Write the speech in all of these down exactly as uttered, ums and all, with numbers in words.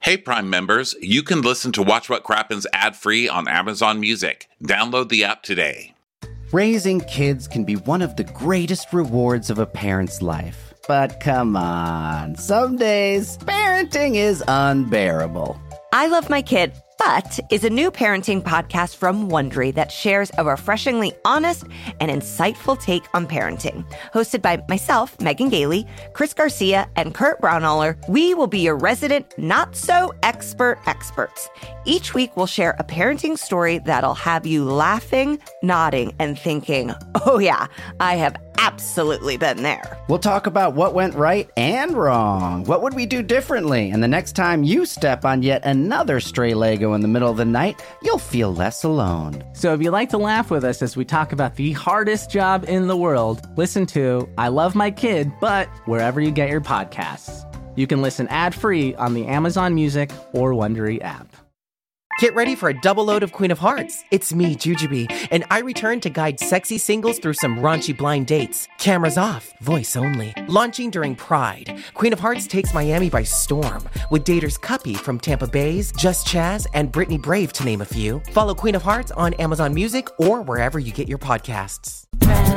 Hey, Prime members, you can listen to Watch What Crappens ad-free on Amazon Music. Download the app today. Raising kids can be one of the greatest rewards of a parent's life. But come on, some days parenting is unbearable. I Love My Kid, But is a new parenting podcast from Wondery that shares a refreshingly honest and insightful take on parenting. Hosted by myself, Megan Gailey, Chris Garcia, and Kurt Braunohler, we will be your resident not-so-expert experts. Each week, we'll share a parenting story that'll have you laughing, nodding, and thinking, oh yeah, I have absolutely been there. We'll talk about what went right and wrong. What would we do differently? And the next time you step on yet another stray Lego in the middle of the night, you'll feel less alone. So if you like to laugh with us as we talk about the hardest job in the world, listen to I Love My Kid, But wherever you get your podcasts. You can listen ad-free on the Amazon Music or Wondery app. Get ready for a double load of Queen of Hearts. It's me, Jujubee, and I return to guide sexy singles through some raunchy blind dates. Cameras off, voice only. Launching during Pride, Queen of Hearts takes Miami by storm, with daters Cuppy from Tampa Bay's, Just Chaz, and Brittany Brave, to name a few. Follow Queen of Hearts on Amazon Music or wherever you get your podcasts.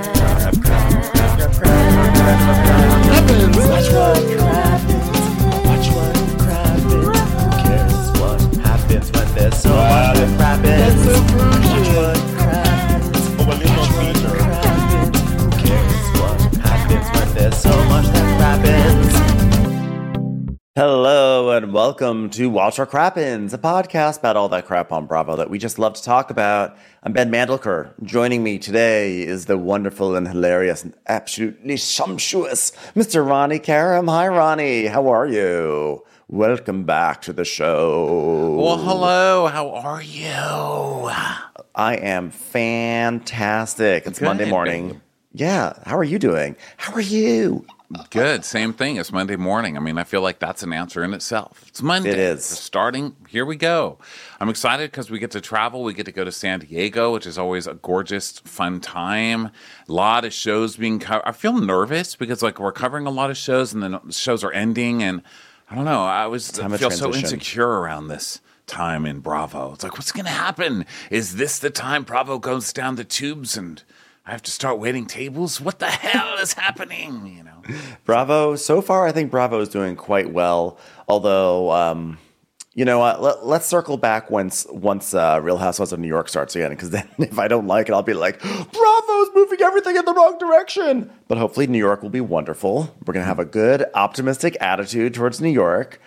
Watch what crappens. Watch what crappens. Who cares what happens when there's so much that crappens? Watch what crappens. Watch what crappens. Who cares what happens when there's so much that crappens? Hello and welcome to Watch What Crappens, a podcast about all that crap on Bravo that we just love to talk about. I'm Ben Mandelker. Joining me today is the wonderful and hilarious and absolutely sumptuous Mister Ronnie Karam. Hi, Ronnie. How are you? Welcome back to the show. Well, hello. How are you? I am fantastic. It's Good. Monday morning. Yeah. How are you doing? How are you? Good. Same thing. It's Monday morning. I mean, I feel like that's an answer in itself. It's Monday. It is. We're starting. Here we go. I'm excited because we get to travel. We get to go to San Diego, which is always a gorgeous, fun time. A lot of shows being covered. I feel nervous because, like, we're covering a lot of shows and then shows are ending. And I don't know. I was Time I of feel so transition. insecure around this time in Bravo. It's like, what's going to happen? Is this the time Bravo goes down the tubes and I have to start waiting tables? What the hell is happening? You know. Bravo, so far, I think Bravo is doing quite well. Although, um, you know what? Let, let's circle back once once uh, Real Housewives of New York starts again. Because then, if I don't like it, I'll be like, Bravo's moving everything in the wrong direction. But hopefully, New York will be wonderful. We're gonna have a good, optimistic attitude towards New York.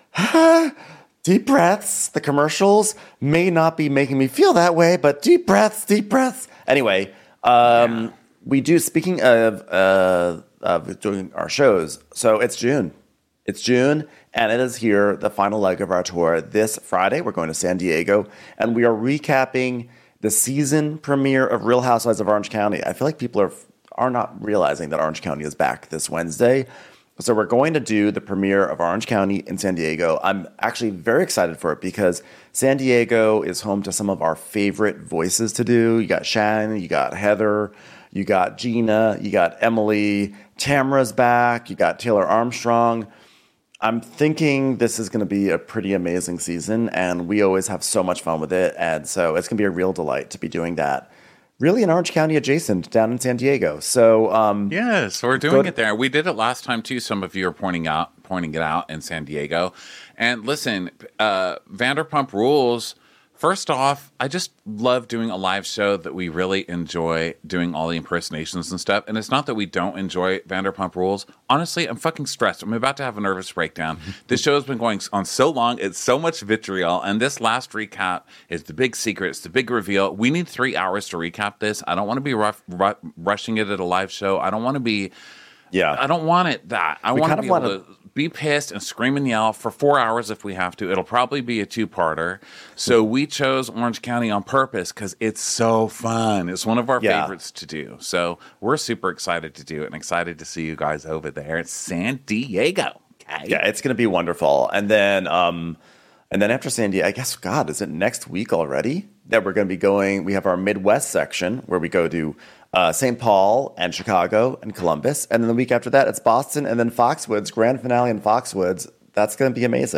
Deep breaths. The commercials may not be making me feel that way, but deep breaths, deep breaths. Anyway. Um, yeah. We do, speaking of, uh, of doing our shows, so it's June. It's June, and it is here, the final leg of our tour. This Friday, we're going to San Diego, and we are recapping the season premiere of Real Housewives of Orange County. I feel like people are are not realizing that Orange County is back this Wednesday. So we're going to do the premiere of Orange County in San Diego. I'm actually very excited for it because San Diego is home to some of our favorite voices to do. You got Shannon, you got Heather, you got Gina, you got Emily, Tamra's back, you got Taylor Armstrong. I'm thinking this is going to be a pretty amazing season, and we always have so much fun with it. And so it's going to be a real delight to be doing that. Really an Orange County adjacent down in San Diego. So um, yes, we're doing it there. We did it last time too. Some of you are pointing out, pointing it out in San Diego. And listen, uh, Vanderpump Rules. First off, I just love doing a live show that we really enjoy doing all the impersonations and stuff. And it's not that we don't enjoy Vanderpump Rules. Honestly, I'm fucking stressed. I'm about to have a nervous breakdown. This show has been going on so long. It's so much vitriol. And this last recap is the big secret. It's the big reveal. We need three hours to recap this. I don't want to be rough, ru- rushing it at a live show. I don't want to be... Yeah. I don't want it that. I We want to kind of be able wanna- to be pissed and scream and yell for four hours if we have to. It'll probably be a two-parter. So we chose Orange County on purpose because it's so fun. It's one of our Yeah. favorites to do. So we're super excited to do it and excited to see you guys over there at San Diego. Okay? Yeah, it's going to be wonderful. And then, um, and then after San Diego, I guess, God, is it next week already that we're going to be going? We have our Midwest section where we go to uh, Saint Paul and Chicago and Columbus. And then the week after that, it's Boston and then Foxwoods, grand finale in Foxwoods. That's going to be amazing.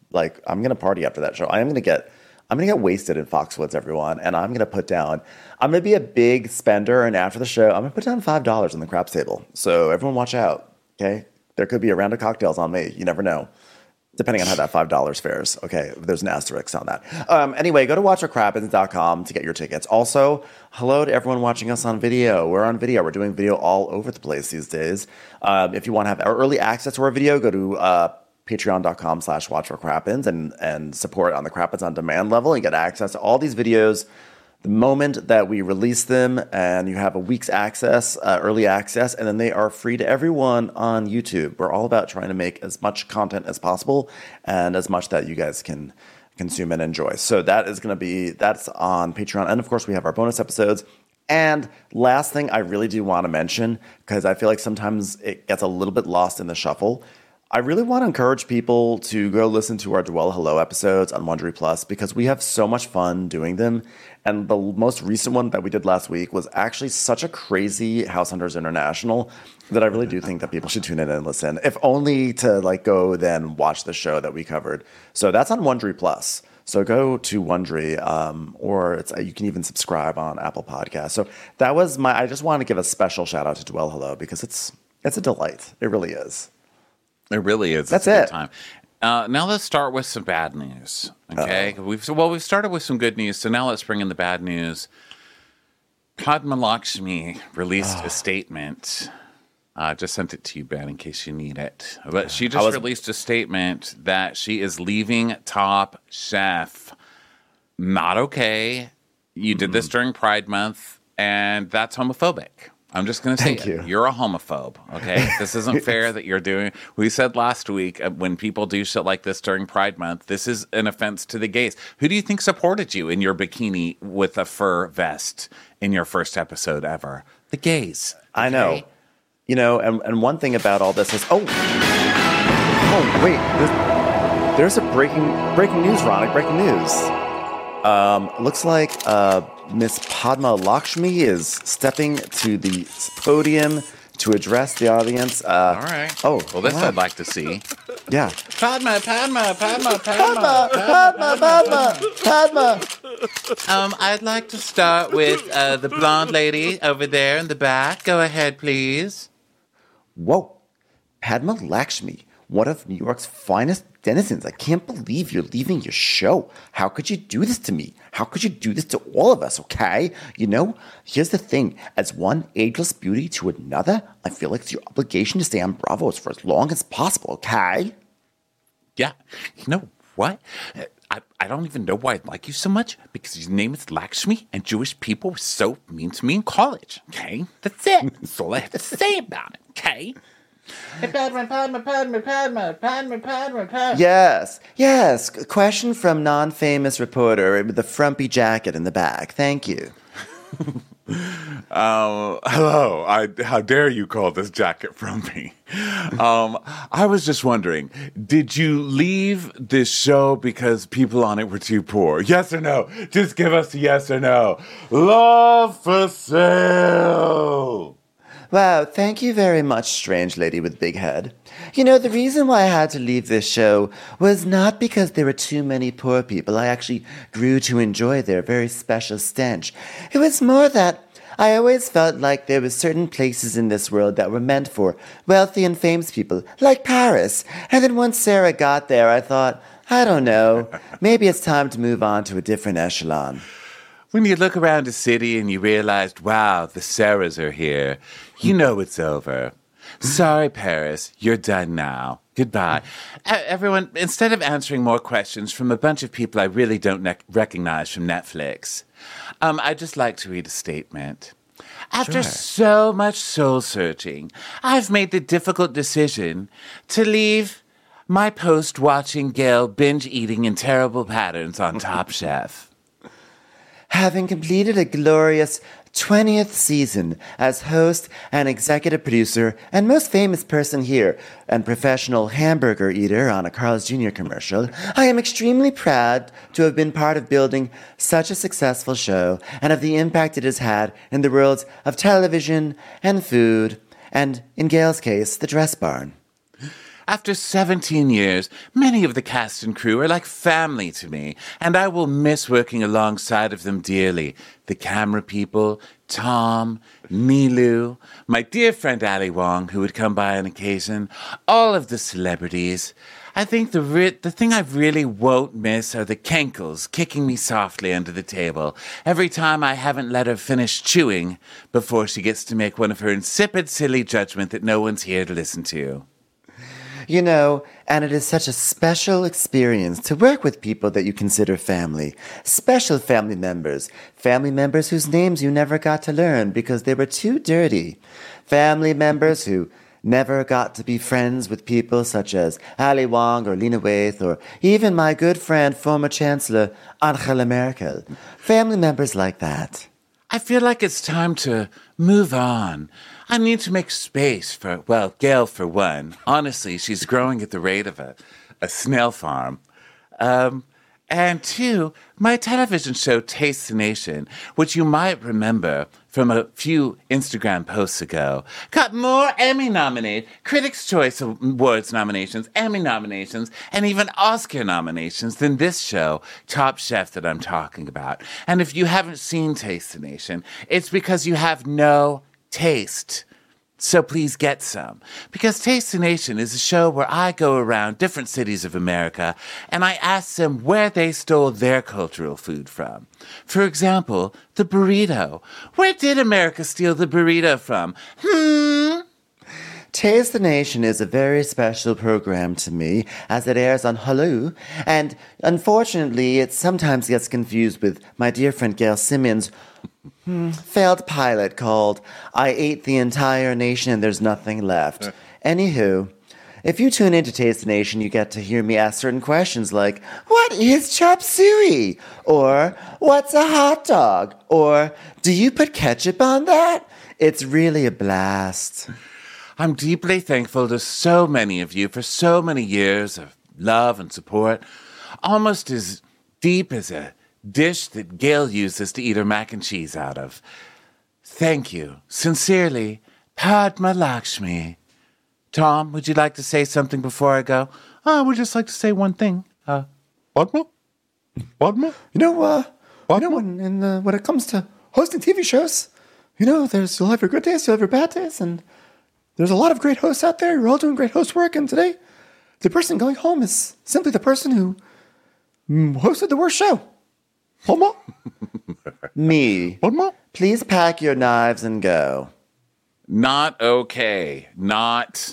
Like, I'm going to party after that show. I am going to get, I'm going to get wasted in Foxwoods, everyone. And I'm going to put down, I'm going to be a big spender. And after the show, I'm going to put down five dollars on the craps table. So everyone watch out. Okay. There could be a round of cocktails on me. You never know. Depending on how that five dollars fares. Okay, there's an asterisk on that. Um, anyway, go to watch what crappens dot com to get your tickets. Also, hello to everyone watching us on video. We're on video. We're doing video all over the place these days. Um, if you want to have early access to our video, go to uh, patreon.com slash watch what crappens and, and support on the Crappens on Demand level and get access to all these videos the moment that we release them, and you have a week's access, uh, early access, and then they are free to everyone on YouTube. We're all about trying to make as much content as possible and as much that you guys can consume and enjoy. So that is going to be, that's on Patreon. And of course, we have our bonus episodes. And last thing I really do want to mention, because I feel like sometimes it gets a little bit lost in the shuffle, I really want to encourage people to go listen to our Dwell Hello episodes on Wondery Plus because we have so much fun doing them. And the most recent one that we did last week was actually such a crazy House Hunters International that I really do think that people should tune in and listen, if only to like go then watch the show that we covered. So that's on Wondery Plus. So go to Wondery, um, or it's, you can even subscribe on Apple Podcasts. So that was my. I just want to give a special shout out to Dwell Hello because it's it's a delight. It really is. It really is. That's it's a it. Good time. Uh, now let's start with some bad news. Okay, Uh-oh. we've well we've started with some good news, so now let's bring in the bad news. Padma Lakshmi released oh. a statement. I uh, just sent it to you, Ben, in case you need it. But she just was... released a statement that she is leaving Top Chef. Not okay. You mm-hmm. did this during Pride Month, and that's homophobic. I'm just going to say Thank it. You. You're a homophobe, okay? This isn't fair that you're doing... We said last week, uh, when people do shit like this during Pride Month, this is an offense to the gays. Who do you think supported you in your bikini with a fur vest in your first episode ever? The gays. Okay? I know. You know, and, and one thing about all this is... Oh, oh wait. There's, there's a breaking breaking news, Ronick. Breaking news. Um, looks like... Uh, Miss Padma Lakshmi is stepping to the podium to address the audience. Uh, All right. Oh, well, this wow. I'd like to see. Yeah. Padma, Padma, Padma, Padma, Padma, Padma, Padma, Padma. Um, I'd like to start with uh, the blonde lady over there in the back. Go ahead, please. Whoa, Padma Lakshmi, one of New York's finest denizens. I can't believe you're leaving your show. How could you do this to me? How could you do this to all of us, okay? You know, here's the thing. As one ageless beauty to another, I feel like it's your obligation to stay on Bravo's for as long as possible, okay? Yeah. You know what? I, I don't even know why I like you so much, because your name is Lakshmi, and Jewish people were so mean to me in college, okay? That's it. That's all I have to say about it, okay? Hey, Padma, Padma, Padma, Padma, Padma, Padma, Padma. Yes, yes. Question from non-famous reporter with the frumpy jacket in the back. Thank you. Uh, hello. I, how dare you call this jacket frumpy? Um, I was just wondering, did you leave this show because people on it were too poor? Yes or no? Just give us a yes or no. Love for sale. Wow, thank you very much, strange lady with big head. You know, the reason why I had to leave this show was not because there were too many poor people. I actually grew to enjoy their very special stench. It was more that I always felt like there were certain places in this world that were meant for wealthy and famous people, like Paris. And then once Sarah got there, I thought, I don't know, maybe it's time to move on to a different echelon. When you look around the city and you realized, wow, the Sarahs are here, you know it's over. Sorry, Paris, you're done now. Goodbye. Uh, everyone, instead of answering more questions from a bunch of people I really don't ne- recognize from Netflix, um, I'd just like to read a statement. After Sure. so much soul-searching, I've made the difficult decision to leave my post-watching Gail binge-eating in terrible patterns on Top Chef. Having completed a glorious twentieth season as host and executive producer and most famous person here and professional hamburger eater on a Carl's Junior commercial, I am extremely proud to have been part of building such a successful show and of the impact it has had in the worlds of television and food and, in Gail's case, the dress barn. After seventeen years, many of the cast and crew are like family to me, and I will miss working alongside of them dearly. The camera people, Tom, Nilu, my dear friend Ali Wong, who would come by on occasion, all of the celebrities. I think the re- the thing I really won't miss are the Kenkles kicking me softly under the table every time I haven't let her finish chewing before she gets to make one of her insipid, silly judgment that no one's here to listen to. You know, and it is such a special experience to work with people that you consider family. Special family members. Family members whose names you never got to learn because they were too dirty. Family members who never got to be friends with people such as Ali Wong or Lena Waithe or even my good friend, former Chancellor Angela Merkel. Family members like that. I feel like it's time to move on. I need to make space for, well, Gail for one. Honestly, she's growing at the rate of a, a snail farm. Um, and two, my television show Taste the Nation, which you might remember from a few Instagram posts ago, got more Emmy nominated, Critics' Choice Awards nominations, Emmy nominations, and even Oscar nominations than this show, Top Chef, that I'm talking about. And if you haven't seen Taste the Nation, it's because you have no taste. So please get some. Because Taste the Nation is a show where I go around different cities of America and I ask them where they stole their cultural food from. For example, the burrito. Where did America steal the burrito from? Hmm? Taste the Nation is a very special program to me as it airs on Hulu, and unfortunately it sometimes gets confused with my dear friend Gail Simmons' hmm, failed pilot called I Ate the Entire Nation and There's Nothing Left. Anywho, if you tune into Taste the Nation, you get to hear me ask certain questions like, what is chop suey? Or, what's a hot dog? Or, do you put ketchup on that? It's really a blast. I'm deeply thankful to so many of you for so many years of love and support, almost as deep as a dish that Gail uses to eat her mac and cheese out of. Thank you. Sincerely, Padma Lakshmi. Tom, would you like to say something before I go? I would just like to say one thing. Uh, Padma? Padma? You know, uh, Padma? you know when, in, uh, when it comes to hosting T V shows, you know, there's you'll have your good days, you'll have your bad days, and there's a lot of great hosts out there. You're all doing great host work, and today, the person going home is simply the person who mm, hosted the worst show. Padma? Me. Padma? Please pack your knives and go. Not okay. Not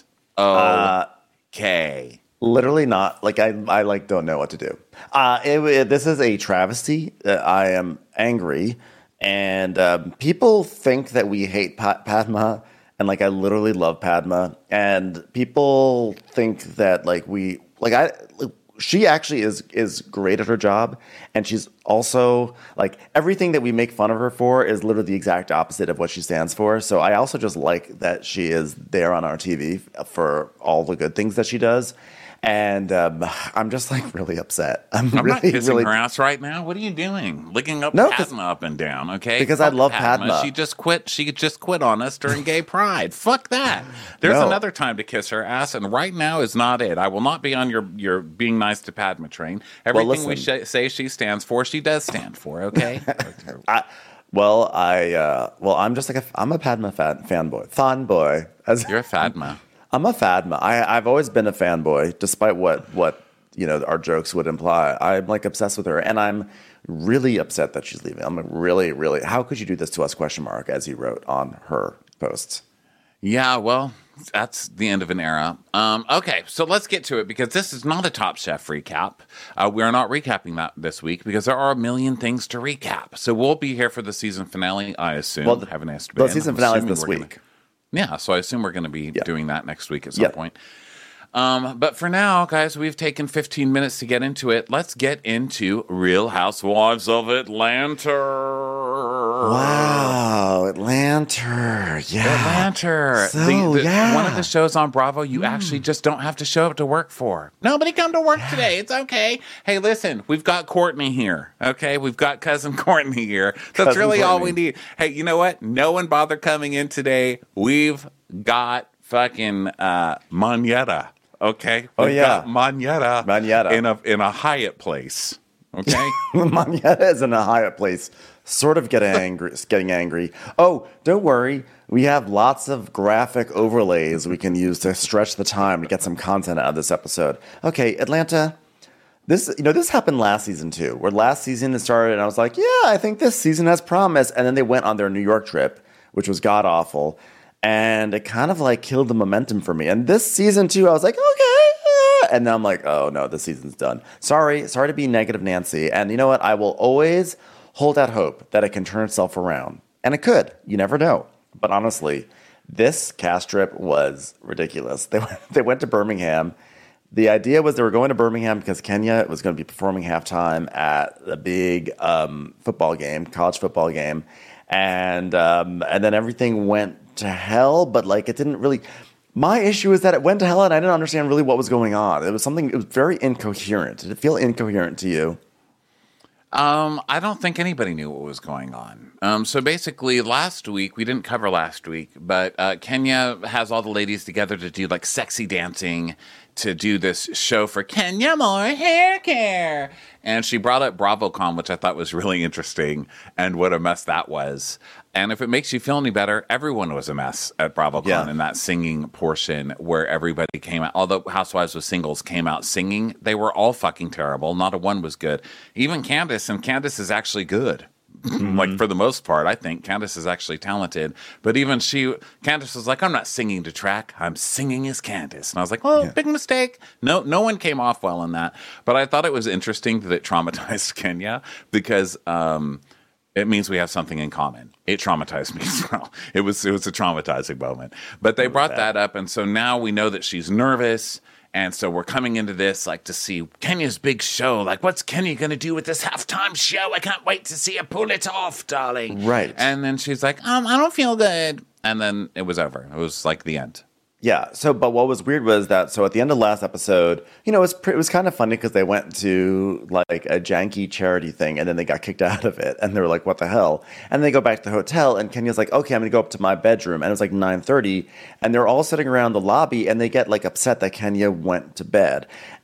okay. Literally not. Like, I, I like, don't know what to do. Uh, it, it- this is a travesty. Uh, I am angry. And um, people think that we hate pa- Padma. And, like, I literally love Padma. And people think that, like, we, like, I, like, she actually is is great at her job. And she's also, like, everything that we make fun of her for is literally the exact opposite of what she stands for. So I also just like that she is there on our T V for all the good things that she does. And um, I'm just, like, really upset. I'm, I'm really, not kissing really. her ass right now. What are you doing? Licking up No, 'cause- Padma up and down, okay? because I Fuck love Padma. She just quit. She just quit on us during Gay Pride. Fuck that. There's No. another time to kiss her ass, and right now is not it. I will not be on your your being nice to Padma train. Everything we listen. sh- say she stands for, she does stand for. Okay. I, well, I uh, well, I'm just like a, I'm a Padma fan, fanboy, fanboy. As You're a Padma. I'm a Padma. I, I've always been a fanboy, despite what what you know our jokes would imply. I'm like obsessed with her, and I'm really upset that she's leaving. I'm like, really, really. How could you do this to us? Question mark, as he wrote on her posts. Yeah, well, that's the end of an era. Um, okay, so let's get to it because this is not a Top Chef recap. Uh, we are not recapping that this week because there are a million things to recap. So we'll be here for the season finale, I assume. Well, the- Haven't asked the Ben. season I'm finale is assuming this we're gonna- week. Yeah, so I assume we're going to be Yeah. doing that next week at some Yeah. point. Um, but for now, guys, we've taken fifteen minutes to get into it. Let's get into Real Housewives of Atlanta. Wow, Atlanta, yeah, Atlanta. So, The- the- yeah. One of the shows on Bravo you actually just don't have to show up to work for. Nobody come to work today. It's okay. Hey, listen, we've got Courtney here. Okay, we've got cousin Courtney here. That's Cousin really all we Courtney. need. Hey, you know what? No one bothered coming in today. We've got fucking uh, Moneta. Okay. Oh, We've yeah. got Manetta. Manetta. in a in a Hyatt place. Okay. Manetta is in a Hyatt place, sort of getting angry. Getting angry. Oh, don't worry. We have lots of graphic overlays we can use to stretch the time to get some content out of this episode. Okay, Atlanta. This, you know, this happened last season too, where last season it started and I was like, yeah, I think this season has promise. And then they went on their New York trip, which was god awful. And it kind of like killed the momentum for me. And this season too, I was like, okay. Yeah. And then I'm like, oh no, this season's done. Sorry, sorry to be negative Nancy. And you know what? I will always hold out hope that it can turn itself around. And it could. You never know. But honestly, this cast trip was ridiculous. They went, they went to Birmingham. The idea was they were going to Birmingham because Kenya was going to be performing halftime at a big um, football game, college football game, and um, and then everything went to hell. But like it didn't really. My issue is that it went to hell, and I didn't understand really what was going on. It was something. It was very incoherent. Did it feel incoherent to you? Um, I don't think anybody knew what was going on. Um, so basically, last week we didn't cover last week, but uh, Kenya has all the ladies together to do like sexy dancing, to do this show for Kenya Moore Hair Care. And she brought up BravoCon, which I thought was really interesting, and what a mess that was. And if it makes you feel any better, everyone was a mess at BravoCon Yeah. in that singing portion where everybody came out. Although Housewives with Singles came out singing, they were all fucking terrible. Not a one was good. Even Candace, and Candace is actually good. Like for the most part, I think Candace is actually talented. But even she, Candace was like, I'm not singing to track. I'm singing as Candace. And I was like, oh, Yeah. big mistake. No, no one came off well in that. But I thought it was interesting that it traumatized Kenya because um, it means we have something in common. It traumatized me as well. It was, it was a traumatizing moment. But they brought that up. And so now we know that she's nervous. And so we're coming into this like to see Kenya's big show. Like, what's Kenya going to do with this halftime show? I can't wait to see her pull it off, darling. Right. And then she's like, um, I don't feel good. And then it was over. It was like the end. Yeah. So, but what was weird was that, so at the end of last episode, you know, it was, pre- it was kind of funny because they went to like a janky charity thing and then they got kicked out of it. And they were like, what the hell? And they go back to the hotel and Kenya's like, okay, I'm going to go up to my bedroom. And it was like nine thirty. And they're all sitting around the lobby and they get like upset that Kenya went to bed.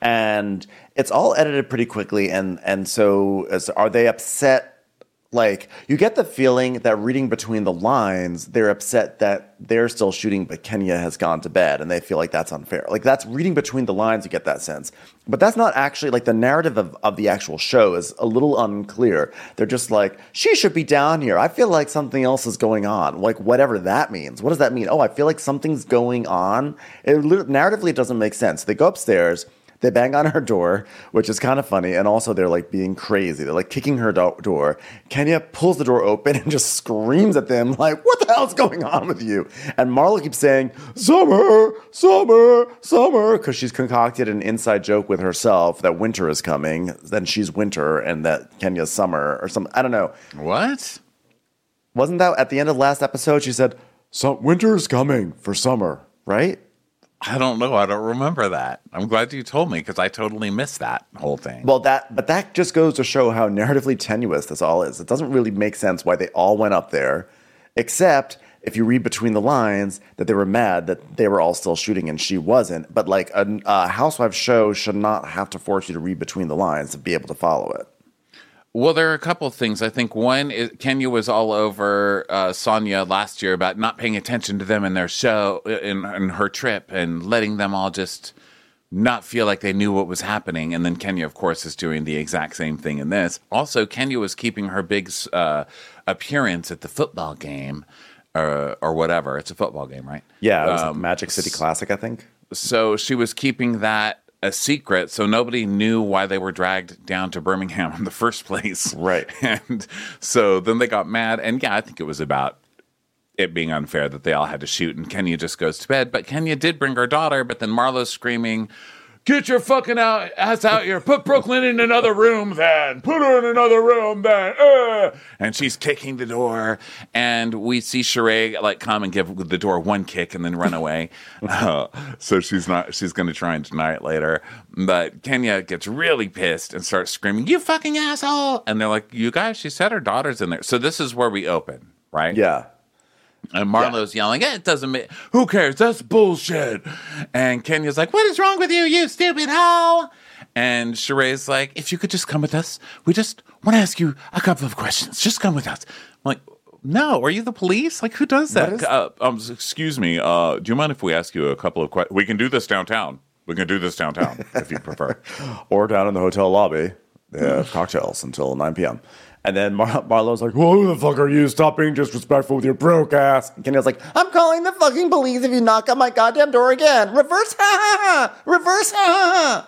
And it's all edited pretty quickly. And, and so is, are they upset? Like, you get the feeling that reading between the lines, they're upset that they're still shooting, but Kenya has gone to bed, and they feel like that's unfair. Like, that's reading between the lines, you get that sense. But that's not actually, like, the narrative of, of the actual show is a little unclear. They're just like, she should be down here. I feel like something else is going on. Like, whatever that means. What does that mean? Oh, I feel like something's going on. It, narratively, it doesn't make sense. They go upstairs. They bang on her door, which is kind of funny. And also they're like being crazy. They're like kicking her do- door. Kenya pulls the door open and just screams at them like, what the hell's going on with you? And Marla keeps saying, summer, summer, summer. Because she's concocted an inside joke with herself that winter is coming. Then she's winter and that Kenya's summer or something. I don't know. What? Wasn't that at the end of last episode? She said, so winter is coming for summer, right? I don't know. I don't remember that. I'm glad you told me because I totally missed that whole thing. Well, that but that just goes to show how narratively tenuous this all is. It doesn't really make sense why they all went up there, except if you read between the lines that they were mad that they were all still shooting and she wasn't. But like a, a housewife show should not have to force you to read between the lines to be able to follow it. Well, there are a couple of things. I think one is Kenya was all over uh, Sonia last year about not paying attention to them in their show, in, in her trip, and letting them all just not feel like they knew what was happening. And then Kenya, of course, is doing the exact same thing in this. Also, Kenya was keeping her big uh, appearance at the football game uh, or whatever. It's a football game, right? Yeah, it was Um, like Magic City Classic, I think. So she was keeping that a secret, so nobody knew why they were dragged down to Birmingham in the first place. Right. And so then they got mad. And yeah, I think it was about it being unfair that they all had to shoot and Kenya just goes to bed. But Kenya did bring her daughter, but then Marlo's screaming, get your fucking out, ass out here. Put Brooklyn in another room then. Put her in another room then. Uh. And she's kicking the door. And we see Sheree like come and give the door one kick and then run away. uh, so she's not, she's going to try and deny it later. But Kenya gets really pissed and starts screaming, you fucking asshole. And they're like, you guys, she said her daughter's in there. So this is where we open, right? Yeah. And Marlo's yelling, eh, it doesn't make, who cares? That's bullshit. And Kenya's like, what is wrong with you, you stupid hoe? And Sheree's like, if you could just come with us, we just want to ask you a couple of questions. Just come with us. I'm like, no, are you the police? Like, who does that? Is- uh, um, excuse me, uh, do you mind if we ask you a couple of questions? We can do this downtown. We can do this downtown if you prefer. Or down in the hotel lobby. They have cocktails until nine p.m. And then Mar- Marlo's like, well, who the fuck are you? Stop being disrespectful with your broke ass. And Kenya's like, I'm calling the fucking police if you knock on my goddamn door again. Reverse, ha ha ha. Reverse, ha ha ha.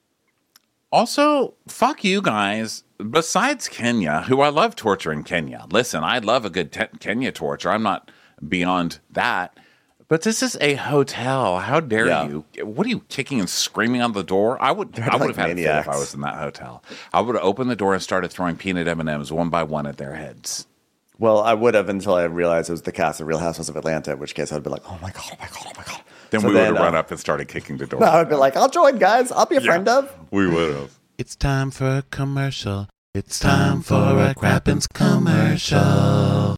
Also, fuck you guys. Besides Kenya, who I love torturing Kenya. Listen, I love a good te- Kenya torture. I'm not beyond that. But this is a hotel. How dare Yeah. you? What are you kicking and screaming on the door? I would They're I would like have had maniacs. a fit if I was in that hotel. I would have opened the door and started throwing peanut M and M's one by one at their heads. Well, I would have until I realized it was the cast of Real Housewives of Atlanta, in which case I'd be like, oh my God, oh my God, oh my God. Then So we would have then, run uh, up and started kicking the door. I would be like, I'll join, guys. I'll be a Yeah, friend of. We would have. It's time for a commercial. It's time for a Crappens commercial.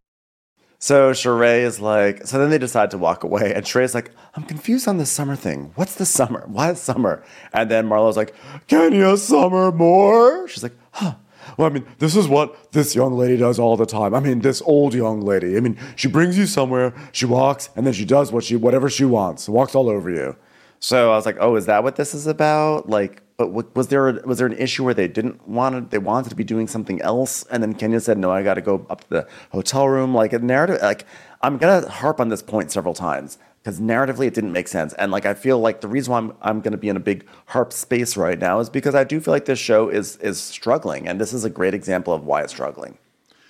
So Sheree is like, so then they decide to walk away, and Sheree's like, I'm confused on this summer thing. What's the summer? Why is summer? And then Marlo's like, Kenya, summer more? She's like, huh. Well, I mean, this is what this young lady does all the time. I mean, this old young lady. I mean, she brings you somewhere, she walks, and then she does what she, whatever she wants, walks all over you. So I was like, oh, is that what this is about? Like, but w- was there a, was there an issue where they didn't want to, they wanted to be doing something else, and then Kenya said, no, I got to go up to the hotel room. Like a narrative, like I'm gonna harp on this point several times because narratively it didn't make sense, and like I feel like the reason why I'm I'm gonna be in a big harp space right now is because I do feel like this show is is struggling, and this is a great example of why it's struggling.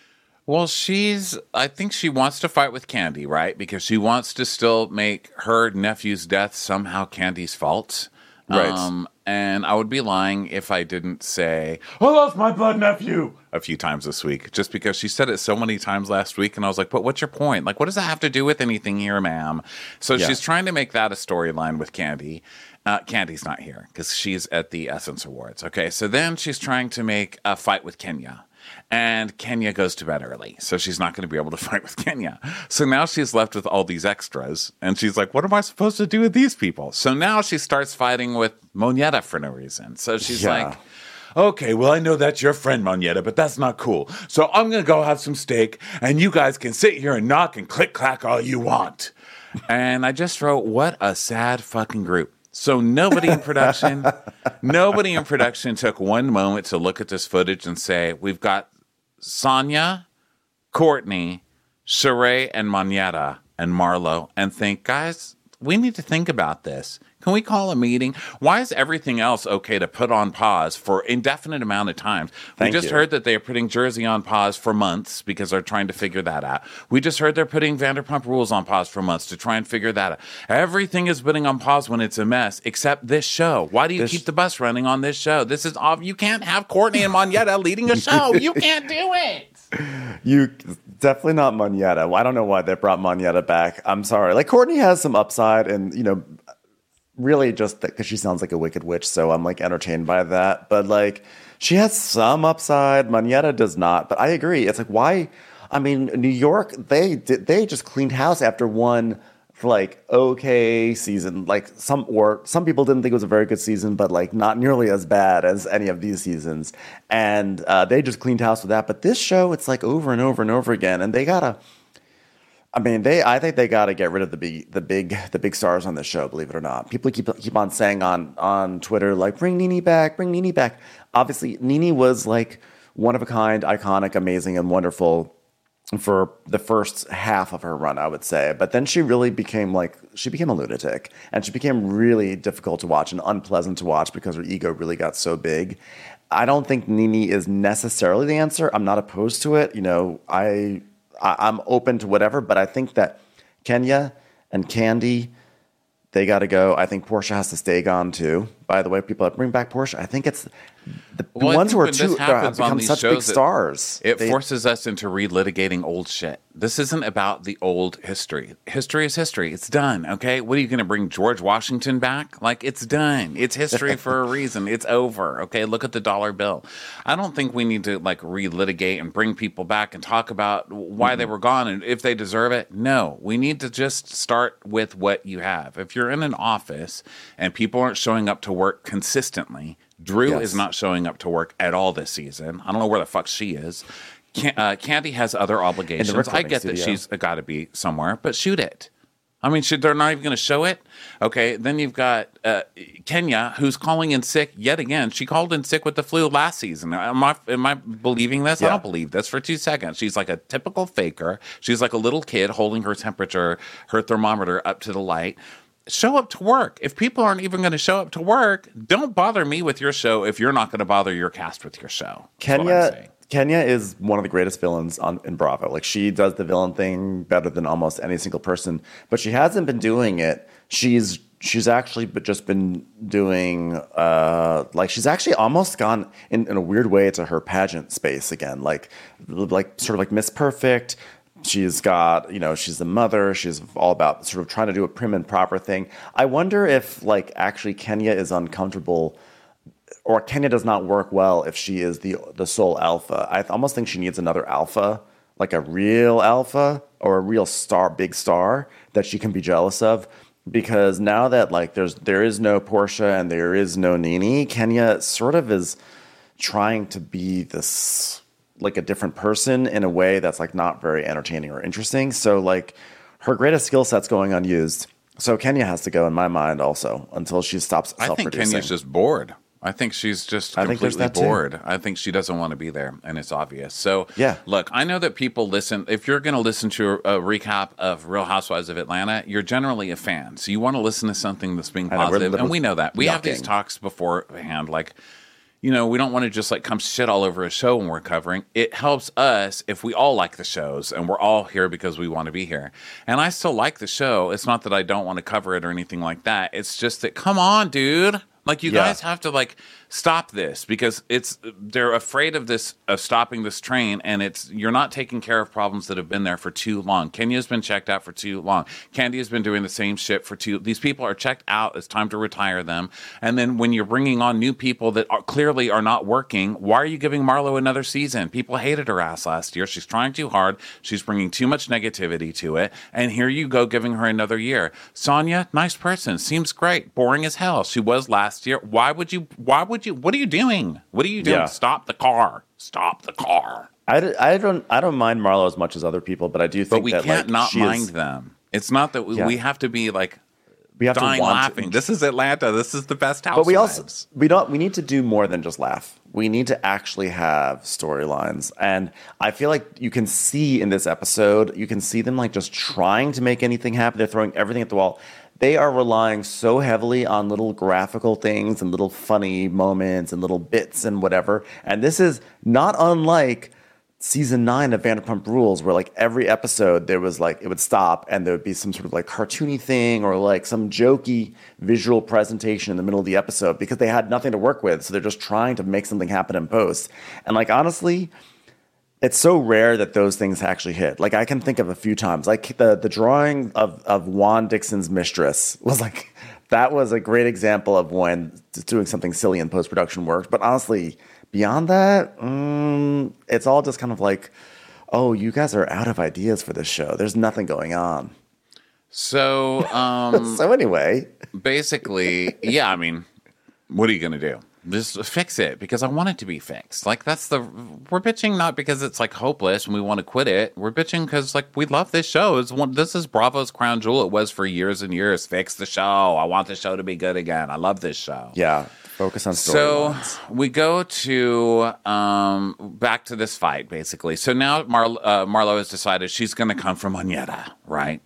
Well, she's, I think she wants to fight with Candy, right? Because she wants to still make her nephew's death somehow Candy's fault. Right. Um, and I would be lying if I didn't say, I lost my blood nephew a few times this week, just because she said it so many times last week. And I was like, but what's your point? Like, what does that have to do with anything here, ma'am? So Yeah. she's trying to make that a storyline with Candy. Uh, Candy's not here because she's at the Essence Awards. Okay. So then she's trying to make a fight with Kenya. And Kenya goes to bed early, so she's not going to be able to fight with Kenya. So now she's left with all these extras, and she's like, what am I supposed to do with these people? So now she starts fighting with Monietta for no reason. So she's Yeah. like, okay, well, I know that's your friend, Monietta, but that's not cool. So I'm going to go have some steak, and you guys can sit here and knock and click-clack all you want. And I just wrote, what a sad fucking group. So nobody in production, nobody in production took one moment to look at this footage and say, we've got Sonia, Courtney, Sheree, and Monietta, and Marlo, and think, guys, we need to think about this. Can we call a meeting? Why is everything else okay to put on pause for indefinite amount of time? Thank we just you. heard that they are putting Jersey on pause for months because they're trying to figure that out. We just heard they're putting Vanderpump Rules on pause for months to try and figure that out. Everything is putting on pause when it's a mess, except this show. Why do you This- keep the bus running on this show? This is off. You can't have Courtney and Monietta leading a show. You can't do it. You definitely not Monietta. I don't know why they brought Monietta back. I'm sorry. Like Courtney has some upside, and you know, really just because she sounds like a wicked witch, so I'm like entertained by that. But like, she has some upside. Monietta does not. But I agree. It's like why? I mean, New York, they did, they just cleaned house after one like okay season. Like some or some people didn't think it was a very good season, but like not nearly as bad as any of these seasons. And uh, they just cleaned house with that. But this show, it's like over and over and over again, and they gotta. I mean, they. I think they got to get rid of the big, the big, the big stars on this show. Believe it or not, people keep keep on saying on on Twitter like, "Bring Nene back, bring Nene back." Obviously, Nene was like one of a kind, iconic, amazing, and wonderful for the first half of her run, I would say. But then she really became like she became a lunatic, and she became really difficult to watch and unpleasant to watch because her ego really got so big. I don't think Nene is necessarily the answer. I'm not opposed to it. You know, I. I- I'm open to whatever, but I think that Kenya and Candy, they got to go. I think Portia has to stay gone too. By the way, people that bring back Portia, I think it's the, the Well, I ones think who are when too this uh, happens on become these such big shows, it- stars. It They- forces us into relitigating old shit. This isn't about the old history. History is history. It's done, okay? What are you going to bring George Washington back? Like, it's done. It's history for a reason. It's over, okay? Look at the dollar bill. I don't think we need to, like, relitigate and bring people back and talk about why Mm-hmm. they were gone and if they deserve it. No, we need to just start with what you have. If you're in an office and people aren't showing up to work consistently, Drew Yes. is not showing up to work at all this season. I don't know where the fuck she is. Can, uh, Candy has other obligations. I recording get that studio. she's got to be somewhere, but shoot it. I mean, should they're not even going to show it? Okay, then you've got uh, Kenya, who's calling in sick yet again. She called in sick with the flu last season. Am I am I believing this? I Yeah. don't believe this for two seconds. She's like a typical faker. She's like a little kid holding her temperature, her thermometer up to the light. Show up to work. If people aren't even going to show up to work, don't bother me with your show if you're not going to bother your cast with your show. That's what I'm Kenya saying. Kenya is one of the greatest villains on in Bravo. Like she does the villain thing better than almost any single person, but she hasn't been doing it. She's she's actually but just been doing uh like she's actually almost gone in, in a weird way to her pageant space again. Like like sort of like Miss Perfect. She's got, you know, she's the mother. She's all about sort of trying to do a prim and proper thing. I wonder if like actually Kenya is uncomfortable or Kenya does not work well if she is the the sole alpha. I almost think she needs another alpha, like a real alpha or a real star, big star that she can be jealous of. Because now that like there's there is no Portia and there is no Nene, Kenya sort of is trying to be this like a different person in a way that's like not very entertaining or interesting. So like her greatest skill set's going unused. So Kenya has to go in my mind also until she stops I think self-producing. Kenya's just bored. I think she's just I think there's completely that too. bored. I think she doesn't want to be there, and it's obvious. So, Yeah. look, I know that people listen. If you're going to listen to a, a recap of Real Housewives of Atlanta, you're generally a fan. So you want to listen to something that's being I know, we're positive, and little we know that. We have these yucking. talks beforehand, like, you know, we don't want to just like come shit all over a show when we're covering. It helps us if we all like the shows and we're all here because we want to be here. And I still like the show. It's not that I don't want to cover it or anything like that. It's just that, come on, dude. Like, you Yeah. guys have to like stop this because it's they're afraid of this of stopping this train, and it's you're not taking care of problems that have been there for too long. Kenya's been checked out for too long. Candy has been doing the same shit for too. These people are checked out. It's time to retire them. And then when you're bringing on new people that are, clearly are not working, why are you giving Marlo another season? People hated her ass last year. She's trying too hard. She's bringing too much negativity to it. And here you go, giving her another year. Sonia, nice person, seems great. Boring as hell. She was last year. Why would you? Why would you? What are you doing? What are you doing? Yeah. Stop the car. Stop the car. I, d- I don't I don't mind Marlo as much as other people, but I do think But we that can't like, not she mind is, them. It's not that we, Yeah. we have to be like we have dying to want laughing. To, This is Atlanta. This is the best house. but we also we don't we need to do more than just laugh. We need to actually have storylines, and I feel like you can see in this episode, you can see them like just trying to make anything happen. They're throwing everything at the wall. They are relying so heavily on little graphical things and little funny moments and little bits and whatever. And this is not unlike season nine of Vanderpump Rules, where like every episode there was like it would stop and there would be some sort of like cartoony thing or like some jokey visual presentation in the middle of the episode because they had nothing to work with. So they're just trying to make something happen in post. And like honestly, it's so rare that those things actually hit. Like I can think of a few times, like the the drawing of of Juan Dixon's mistress was like that was a great example of when doing something silly in post production worked. But honestly, beyond that, mm, it's all just kind of like, oh, you guys are out of ideas for this show. There's nothing going on. So, um, So anyway, basically, yeah, I mean, what are you going to do? Just fix it because I want it to be fixed. Like, that's the, we're bitching not because it's like hopeless and we want to quit it. We're bitching because like we love this show. It's one, this is Bravo's crown jewel. It was for years and years. Fix the show. I want the show to be good again. I love this show. yeah, focus on So storylines. we go to um, back to this fight, basically. So now Mar- uh, Marlo has decided she's going to come from Moneta, right?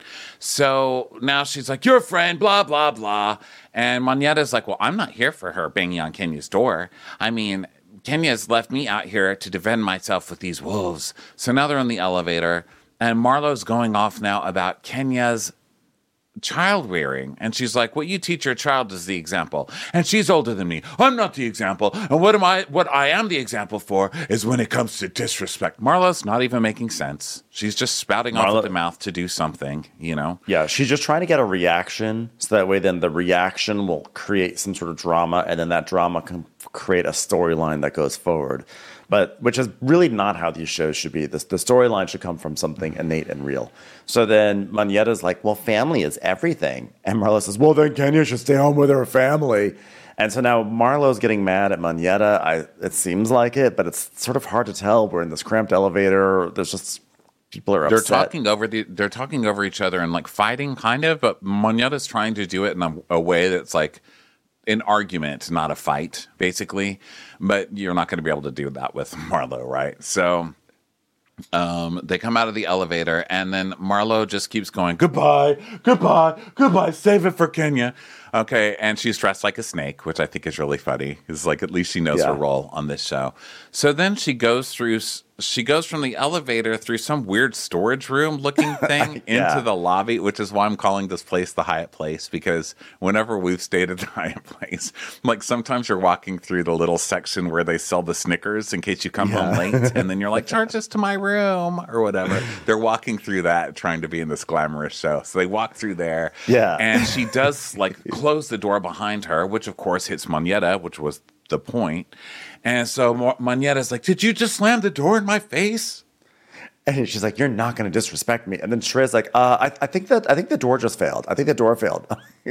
So now she's like, your friend, blah, blah, blah. And Moneta's like, well, I'm not here for her banging on Kenya's door. I mean, Kenya's left me out here to defend myself with these wolves. So now they're in the elevator, and Marlo's going off now about Kenya's child rearing. And she's like, what you teach your child is the example. And she's older than me. I'm not the example. And what am I, what I am the example for is when it comes to disrespect. Marlo's not even making sense. She's just spouting Marlo- off at the mouth to do something, you know? Yeah, she's just trying to get a reaction so that way then the reaction will create some sort of drama and then that drama can create a storyline that goes forward. But which is really not how these shows should be. This, the storyline should come from something innate and real. So then Monyetta's like, well, family is everything. And Marlo says, well, then Kenya should stay home with her family. And so now Marlo's getting mad at Monyetta. I, it seems like it, but it's sort of hard to tell. We're in this cramped elevator. There's just people are They're upset. talking over the. They're talking over each other and like fighting, kind of. But Monyetta's trying to do it in a, a way that's like an argument, not a fight, basically. But you're not going to be able to do that with Marlo, right? So um, they come out of the elevator, and then Marlo just keeps going, goodbye, goodbye, goodbye, save it for Kenya. Okay, and she's dressed like a snake, which I think is really funny. It's like at least she knows Yeah. her role on this show. So then she goes through. She goes from the elevator through some weird storage room looking thing Yeah. into the lobby, which is why I'm calling this place the Hyatt Place, because whenever we've stayed at the Hyatt Place, like sometimes you're walking through the little section where they sell the Snickers in case you come home late, and then you're like, charge us to my room or whatever. They're walking through that trying to be in this glamorous show. So they walk through there. Yeah. And she does like close the door behind her, which of course hits Monyetta, which was the point. And so Mo- Monyetta's like, did you just slam the door in my face? And she's like, you're not going to disrespect me. And then Shreya's like, uh, I, I think that I think the door just failed. I think the door failed.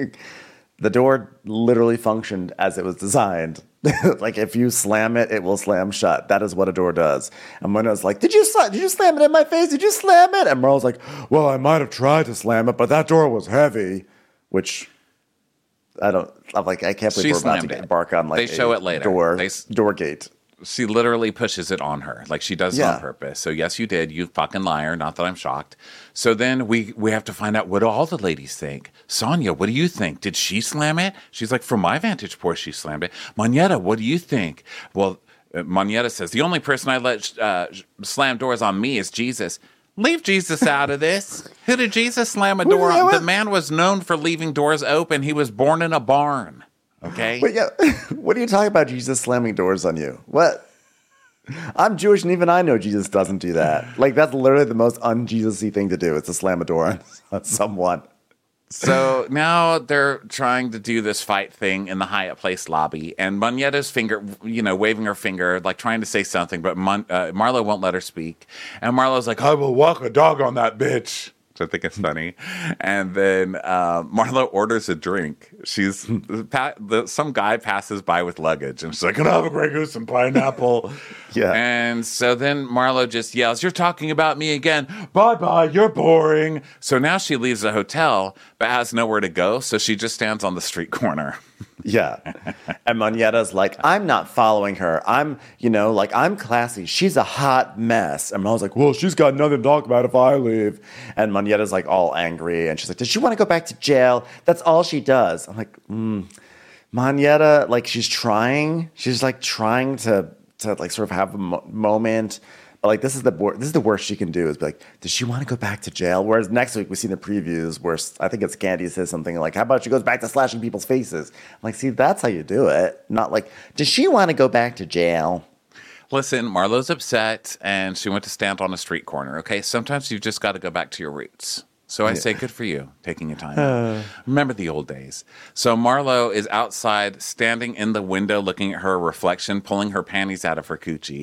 The door literally functioned as it was designed. Like if you slam it, it will slam shut. That is what a door does. And Monyetta's like, did you sl- did you slam it in my face? Did you slam it? And Merle's like, well, I might have tried to slam it, but that door was heavy. Which I don't. I'm like, I can't believe She we're about to slammed get it. embark on like They show a it later. door They s- door gate. She literally pushes it on her. Like she does it Yeah. on purpose. So yes, you did. You fucking liar. Not that I'm shocked. So then we we have to find out what do all the ladies think. Sonia, what do you think? Did she slam it? She's like, from my vantage point, she slammed it. Monyetta, what do you think? Well, uh, Monyetta says, the only person I let uh, slam doors on me is Jesus. Leave Jesus out of this. Who did Jesus slam a door on? The man was known for leaving doors open. He was born in a barn. Okay? But yeah, what are you talking about? Jesus slamming doors on you? What? I'm Jewish, and even I know Jesus doesn't do that. Like that's literally the most un-Jesus-y thing to do. Is to slam a door on, on someone. So now they're trying to do this fight thing in the Hyatt Place lobby, and Monyetta's finger, you know, waving her finger, like trying to say something, but Mon- uh, Marlo won't let her speak. And Marlo's like, I will walk a dog on that bitch. Which I think is funny. And then uh, Marlo orders a drink. She's pa- the, some guy passes by with luggage, and she's like, "Can I have a Grey Goose and pineapple?" Yeah. And so then Marlo just yells, "You're talking about me again. Bye bye. You're boring." So now she leaves the hotel, but has nowhere to go. So she just stands on the street corner. Yeah. And Monyetta's like, I'm not following her. I'm, you know, like, I'm classy. She's a hot mess. And Marlo's like, well, she's got nothing to talk about if I leave. And Monyetta's like all angry. And she's like, does she want to go back to jail? That's all she does. I'm like, mm. Monyetta, like, she's trying. She's like trying to, to like sort of have a mo- moment. But like, this is the wor- this is the worst she can do is be like, does she want to go back to jail? Whereas next week we see the previews where I think it's Candy says something like, how about she goes back to slashing people's faces? I'm like, see, that's how you do it. Not like, does she want to go back to jail? Listen, Marlo's upset, and she went to stand on a street corner, okay? Sometimes you've just got to go back to your roots. So I say, good for you, taking your time. out. Remember the old days. So Marlo is outside, standing in the window, looking at her reflection, pulling her panties out of her coochie.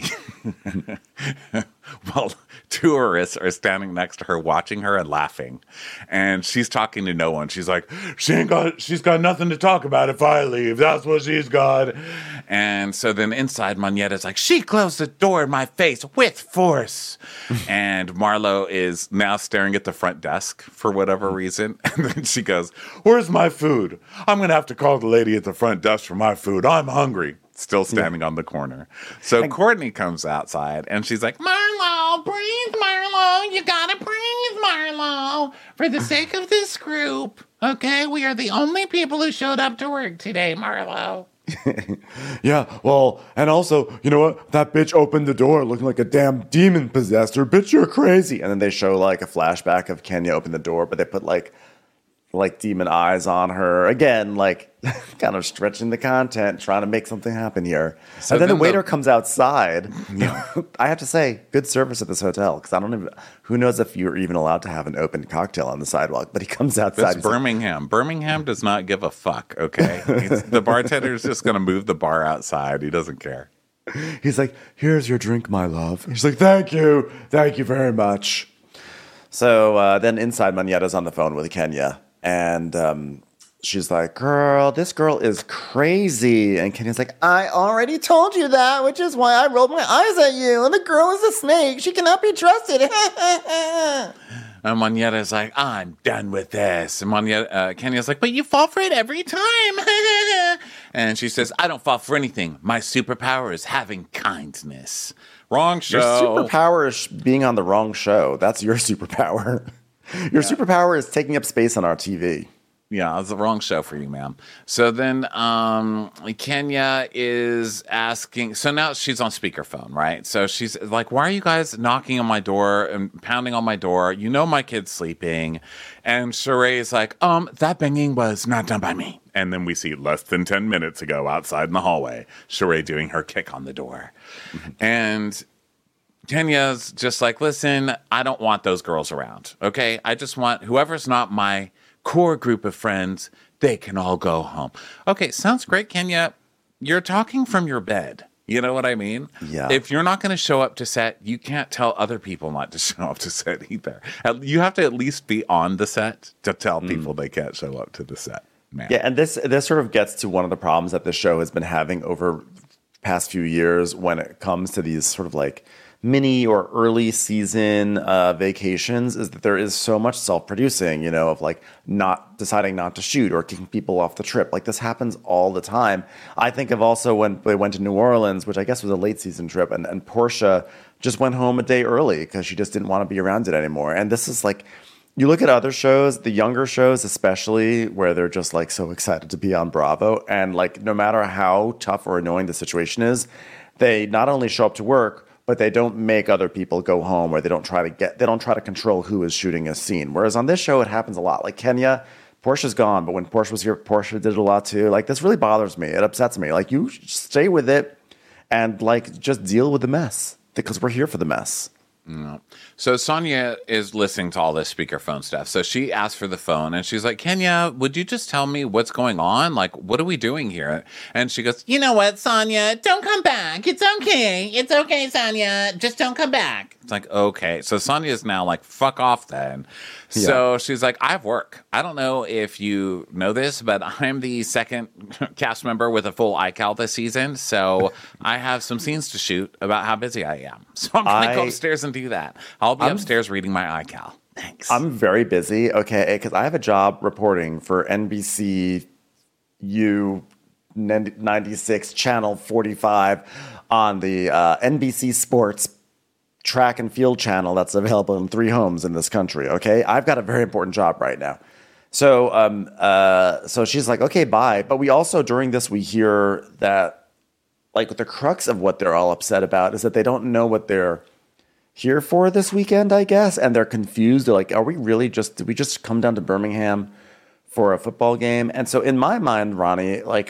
While tourists are standing next to her, watching her and laughing. And she's talking to no one. She's like, she ain't got, she's got nothing to talk about if I leave. That's what she's got. And so then inside, Monyetta's like, she closed the door in my face with force. And Marlo is now staring at the front desk for whatever reason. And then she goes, where's my food? I'm going to have to call the lady at the front desk for my food. I'm hungry. Still standing on the corner. So Courtney comes outside and she's like, Marlo, breathe, Marlo. You gotta breathe, Marlo. For the sake of this group, okay? We are the only people who showed up to work today, Marlo. Yeah, well, and also, you know what? That bitch opened the door looking like a damn demon possessed her. Bitch, you're crazy. And then they show like a flashback of Kenya open the door, but they put like like demon eyes on her. Again, like kind of stretching the content, trying to make something happen here. So and then, then the waiter the- comes outside. I have to say, good service at this hotel because I don't even, who knows if you're even allowed to have an open cocktail on the sidewalk, but he comes outside. That's he's like, Birmingham. Birmingham does not give a fuck, okay? He's, the bartender's just going to move the bar outside. He doesn't care. He's like, here's your drink, my love. He's like, thank you. Thank you very much. So uh, then inside, Manyetta's on the phone with Kenya. And um, she's like, girl, this girl is crazy. And Kenya's like, I already told you that, which is why I rolled my eyes at you. And the girl is a snake. She cannot be trusted. And Manyetta's like, I'm done with this. And Manyetta, uh, Kenya's like, but you fall for it every time. And she says, I don't fall for anything. My superpower is having kindness. Wrong show. Your superpower is being on the wrong show. That's your superpower. Your yeah. superpower is taking up space on our T V. Yeah, it's the wrong show for you, ma'am. So then um, Kenya is asking, so now she's on speakerphone, right? So she's like, why are you guys knocking on my door and pounding on my door? You know my kid's sleeping. And Sheree's like, um, that banging was not done by me. And then we see less than ten minutes ago outside in the hallway, Sheree doing her kick on the door. And Kenya's just like, listen, I don't want those girls around, okay? I just want whoever's not my core group of friends, they can all go home. Okay, sounds great, Kenya. You're talking from your bed. You know what I mean? Yeah. If you're not going to show up to set, you can't tell other people not to show up to set either. You have to at least be on the set to tell people mm. they can't show up to the set. Man. Yeah, and this this sort of gets to one of the problems that the show has been having over the past few years when it comes to these sort of like mini or early season uh, vacations, is that there is so much self-producing, you know, of like not deciding not to shoot or kicking people off the trip. Like this happens all the time. I think of also when they went to New Orleans, which I guess was a late season trip, and, and Portia just went home a day early because she just didn't want to be around it anymore. And this is like, you look at other shows, the younger shows especially, where they're just like so excited to be on Bravo, and like no matter how tough or annoying the situation is, they not only show up to work, but they don't make other people go home, or they don't try to get, they don't try to control who is shooting a scene. Whereas on this show, it happens a lot. Like Kenya, Portia's gone, but when Portia was here, Portia did it a lot too. Like this really bothers me. It upsets me. Like you stay with it and like just deal with the mess because we're here for the mess. No. So Sonia is listening to all this speakerphone stuff. So she asked for the phone and she's like, Kenya, would you just tell me what's going on? Like, what are we doing here? And she goes, you know what, Sonia, don't come back. It's okay. It's okay, Sonia. Just don't come back. It's like, okay. So Sonia is now like, fuck off then. Yeah. So she's like, I have work. I don't know if you know this, but I'm the second cast member with a full iCal this season. So I have some scenes to shoot about how busy I am. So I'm going to go upstairs and do that. I'll be I'm, upstairs reading my iCal. Thanks. I'm very busy, okay, because I have a job reporting for N B C U ninety-six, Channel forty-five on the uh, N B C Sports track and field channel that's available in three homes in this country, okay? I've got a very important job right now. So um, uh, so she's like, okay, bye. But we also, during this, we hear that, like, the crux of what they're all upset about is that they don't know what they're here for this weekend, I guess, and they're confused. They're like, are we really just, did we just come down to Birmingham for a football game? And so in my mind, Ronnie, like,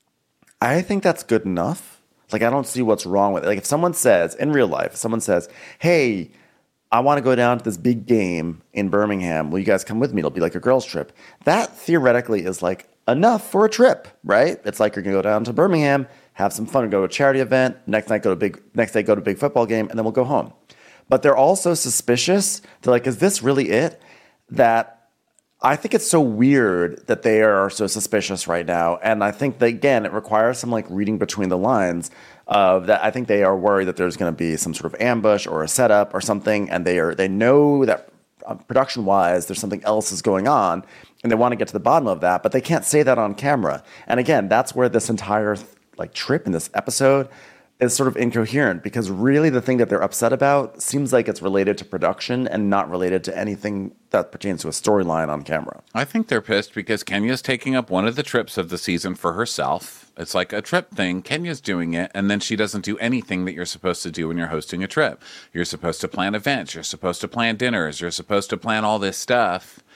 I think that's good enough. Like, I don't see what's wrong with it. Like, if someone says, in real life, someone says, hey, I want to go down to this big game in Birmingham. Will you guys come with me? It'll be like a girls' trip. That theoretically is like enough for a trip, right? It's like you're going to go down to Birmingham, have some fun, go to a charity event, next night go to big, next day go to a big football game, and then we'll go home. But they're all so suspicious. They're like, is this really it? That I think it's so weird that they are so suspicious right now. And I think that, again, it requires some like reading between the lines of that. I think they are worried that there's going to be some sort of ambush or a setup or something. And they are, they know that uh, production wise, there's something else is going on and they want to get to the bottom of that, but they can't say that on camera. And again, that's where this entire like trip in this episode is sort of incoherent, because really the thing that they're upset about seems like it's related to production and not related to anything that pertains to a storyline on camera. I think they're pissed because Kenya's taking up one of the trips of the season for herself. It's like a trip thing. Kenya's doing it, and then she doesn't do anything that you're supposed to do when you're hosting a trip. You're supposed to plan events. You're supposed to plan dinners. You're supposed to plan all this stuff.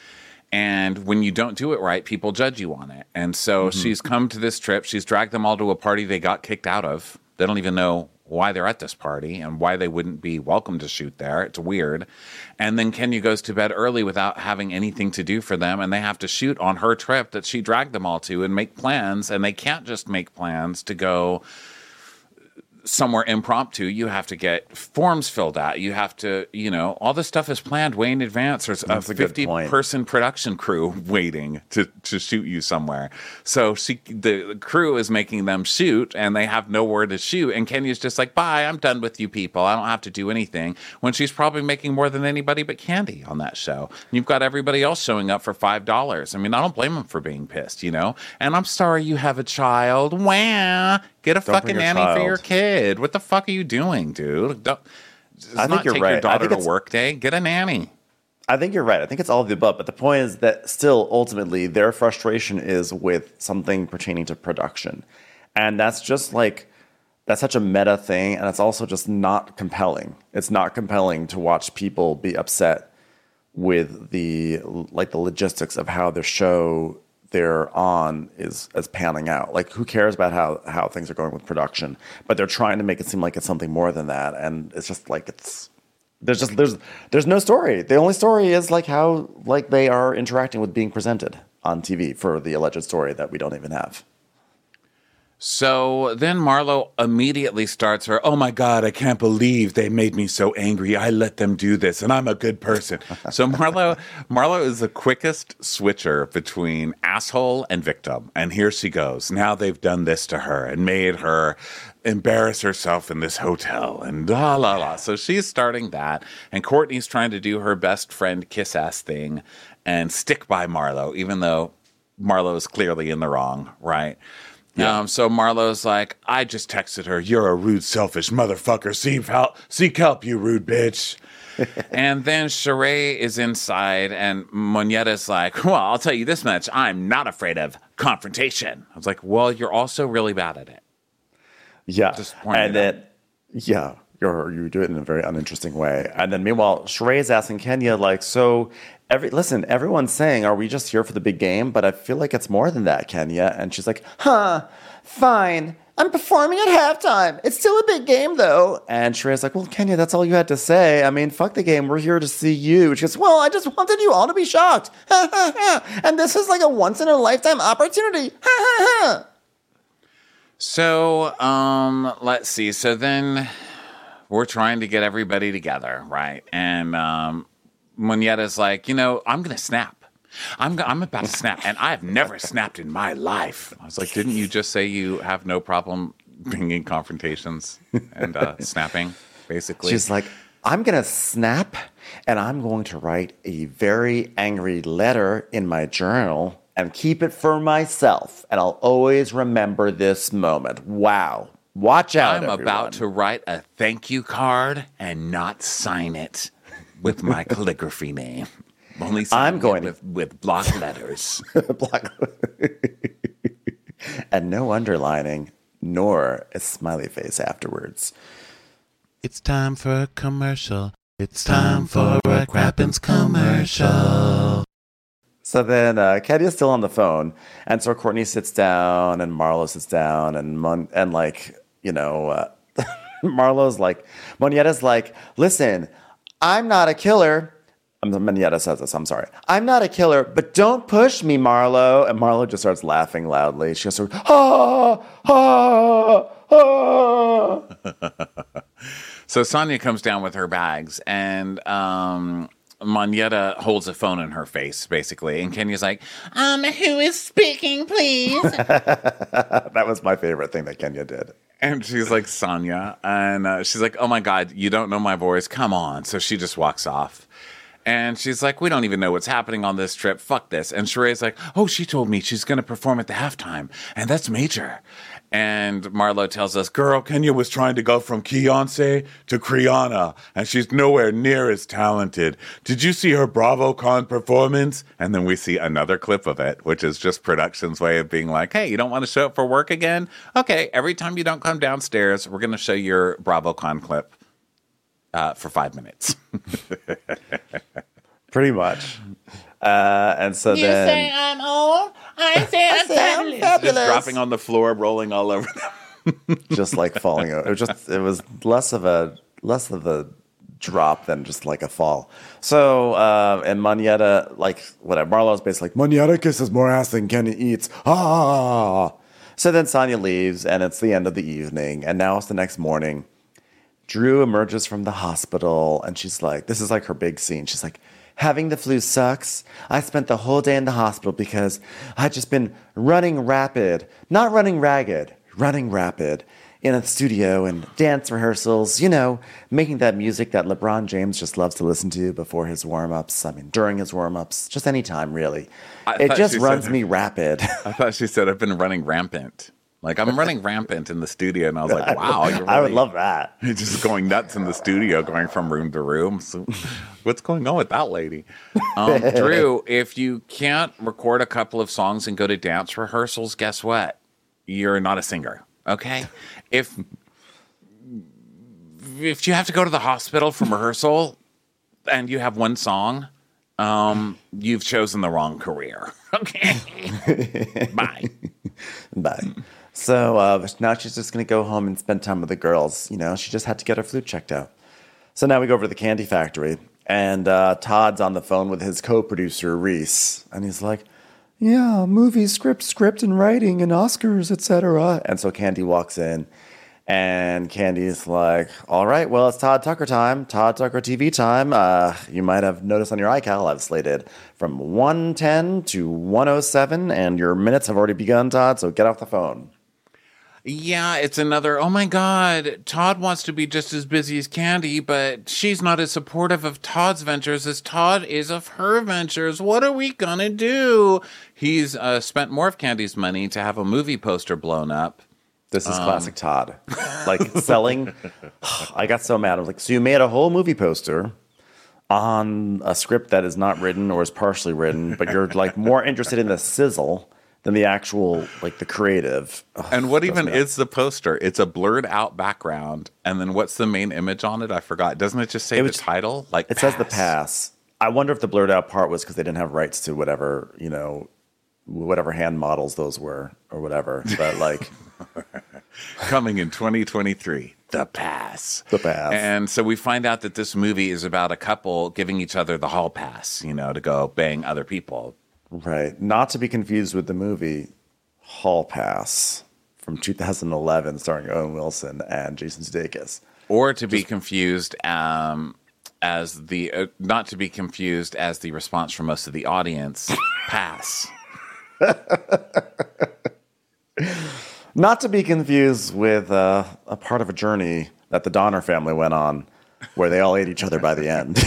And when you don't do it right, people judge you on it. And so mm-hmm. she's come to this trip. She's dragged them all to a party they got kicked out of. They don't even know why they're at this party and why they wouldn't be welcome to shoot there. It's weird. And then Kenya goes to bed early without having anything to do for them, and they have to shoot on her trip that she dragged them all to and make plans, and they can't just make plans to go somewhere impromptu. You have to get forms filled out. You have to, you know, all this stuff is planned way in advance. There's That's a fifty-person production crew waiting to, to shoot you somewhere. So she, the, the crew is making them shoot, and they have nowhere to shoot. And Kenya's just like, bye, I'm done with you people. I don't have to do anything. When she's probably making more than anybody but Candy on that show. You've got everybody else showing up for five dollars. I mean, I don't blame them for being pissed, you know? And I'm sorry you have a child. Wah! Get a Don't fucking nanny child. for your kid. What the fuck are you doing, dude? Don't, I think not you're take right. your daughter to work day. Get a nanny. I think you're right. I think it's all of the above. But the point is that still, ultimately, their frustration is with something pertaining to production. And that's just like, that's such a meta thing. And it's also just not compelling. It's not compelling to watch people be upset with the, like the logistics of how their show they're on is is panning out. Like, who cares about how, how things are going with production? But they're trying to make it seem like it's something more than that, and it's just like it's there's just there's there's no story. The only story is like how like they are interacting with being presented on T V for the alleged story that we don't even have. So then Marlo immediately starts her, oh my God, I can't believe they made me so angry. I let them do this, and I'm a good person. So Marlo Marlo is the quickest switcher between asshole and victim. And here she goes. Now they've done this to her and made her embarrass herself in this hotel and la la la. So she's starting that. And Courtney's trying to do her best friend kiss-ass thing and stick by Marlo, even though Marlo is clearly in the wrong, right? Yeah. Um, so Marlo's like, I just texted her, you're a rude, selfish motherfucker. Seek help, seek help, you rude bitch. And then Sheree is inside, and Moneta's like, well, I'll tell you this much. I'm not afraid of confrontation. I was like, well, you're also really bad at it. Yeah. And then, yeah, you're, you do it in a very uninteresting way. And then meanwhile, Sheree is asking Kenya, like, so... Every listen, everyone's saying, are we just here for the big game? But I feel like it's more than that, Kenya. And she's like, huh, fine. I'm performing at halftime. It's still a big game, though. And Sheree's like, well, Kenya, that's all you had to say. I mean, fuck the game. We're here to see you. She goes, well, I just wanted you all to be shocked. And this is like a once-in-a-lifetime opportunity. So, um, let's see. So then we're trying to get everybody together, right? And, um... Moneta's like, you know, I'm going to snap. I'm I'm about to snap, and I've never snapped in my life. I was like, didn't you just say you have no problem bringing confrontations and uh, snapping, basically? She's like, I'm going to snap, and I'm going to write a very angry letter in my journal and keep it for myself, and I'll always remember this moment. Wow. Watch out, I'm everyone. about to write a thank you card and not sign it with my calligraphy name. Only I'm going with, with block letters. block and no underlining, nor a smiley face afterwards. It's time for a commercial. It's time for a Crappens commercial. So then uh, Kenya's still on the phone, and so Courtney sits down, and Marlo sits down, and Mon- and like, you know, uh, Marlo's like, Moneta's like, listen, I'm not a killer. Moneta says this, I'm sorry. I'm not a killer, but don't push me, Marlo. And Marlo just starts laughing loudly. She goes, ah, ah, ah. So Sonia comes down with her bags, and um, Moneta holds a phone in her face, basically. And Kenya's like, um, who is speaking, please? That was my favorite thing that Kenya did. And she's like, Sonia. And uh, she's like, oh, my God, you don't know my voice? Come on. So she just walks off. And she's like, we don't even know what's happening on this trip. Fuck this. And Sheree's like, oh, she told me she's going to perform at the halftime. And that's major. And Marlo tells us, girl, Kenya was trying to go from Beyonce to Kriana, and she's nowhere near as talented. Did you see her BravoCon performance? And then we see another clip of it, which is just production's way of being like, hey, you don't want to show up for work again? Okay, every time you don't come downstairs, we're going to show your BravoCon clip uh, for five minutes. Pretty much. Uh, and so You then say I'm old. I say I'm fabulous. Just dropping on the floor, rolling all over them. just like falling over. It was just it was less of a less of a drop than just like a fall. So uh, and Moneta, like whatever, Marlowe's basically like Moneta kisses more ass than Kenny eats. Ah. So then Sonia leaves, and it's the end of the evening, and now it's the next morning. Drew emerges from the hospital, and she's like, this is like her big scene. She's like, having the flu sucks. I spent the whole day in the hospital because I'd just been running rapid, not running ragged, running rapid in a studio and dance rehearsals, you know, making that music that LeBron James just loves to listen to before his warm-ups. I mean, during his warm-ups, just any time, really. I It thought just she runs said- me rapid. I thought she said I've been running rampant. Like I'm running rampant in the studio, and I was like, "Wow, you're really, I would love that. You're just going nuts in the studio, going from room to room." So, what's going on with that lady? Um, Drew, if you can't record a couple of songs and go to dance rehearsals, guess what? You're not a singer. Okay, if if you have to go to the hospital from rehearsal and you have one song, um, you've chosen the wrong career. Okay, bye. Bye. So uh, now she's just going to go home and spend time with the girls. You know, she just had to get her flute checked out. So now we go over to the candy factory, and uh, Todd's on the phone with his co-producer, Reese. And he's like, yeah, movie, script, script, and writing, and Oscars, et cetera. And so Candy walks in, and Candy's like, all right, well, it's Todd Tucker time, Todd Tucker T V time. Uh, you might have noticed on your iCal, I've slated from one ten to one oh seven, and your minutes have already begun, Todd, so get off the phone. Yeah, it's another, oh my God, Todd wants to be just as busy as Candy, but she's not as supportive of Todd's ventures as Todd is of her ventures. What are we gonna do? He's uh, spent more of Candy's money to have a movie poster blown up. This is um, classic Todd. Like selling. I got so mad. I was like, so you made a whole movie poster on a script that is not written or is partially written, but you're like more interested in the sizzle than the actual, like the creative. Ugh, and what even is the poster? It's a blurred out background. And then what's the main image on it? I forgot. Doesn't it just say it the was, title? Like It pass. says the pass. I wonder if the blurred out part was because they didn't have rights to whatever, you know, whatever hand models those were or whatever. But like... Coming in twenty twenty-three, The Pass. The Pass. And so we find out that this movie is about a couple giving each other the hall pass, you know, to go bang other people. Right. Not to be confused with the movie Hall Pass from two thousand eleven starring Owen Wilson and Jason Sudeikis. Or to be confused um, as the, uh, not to be confused as the response from most of the audience, Pass. Not to be confused with uh, a part of a journey that the Donner family went on where they all ate each other by the end.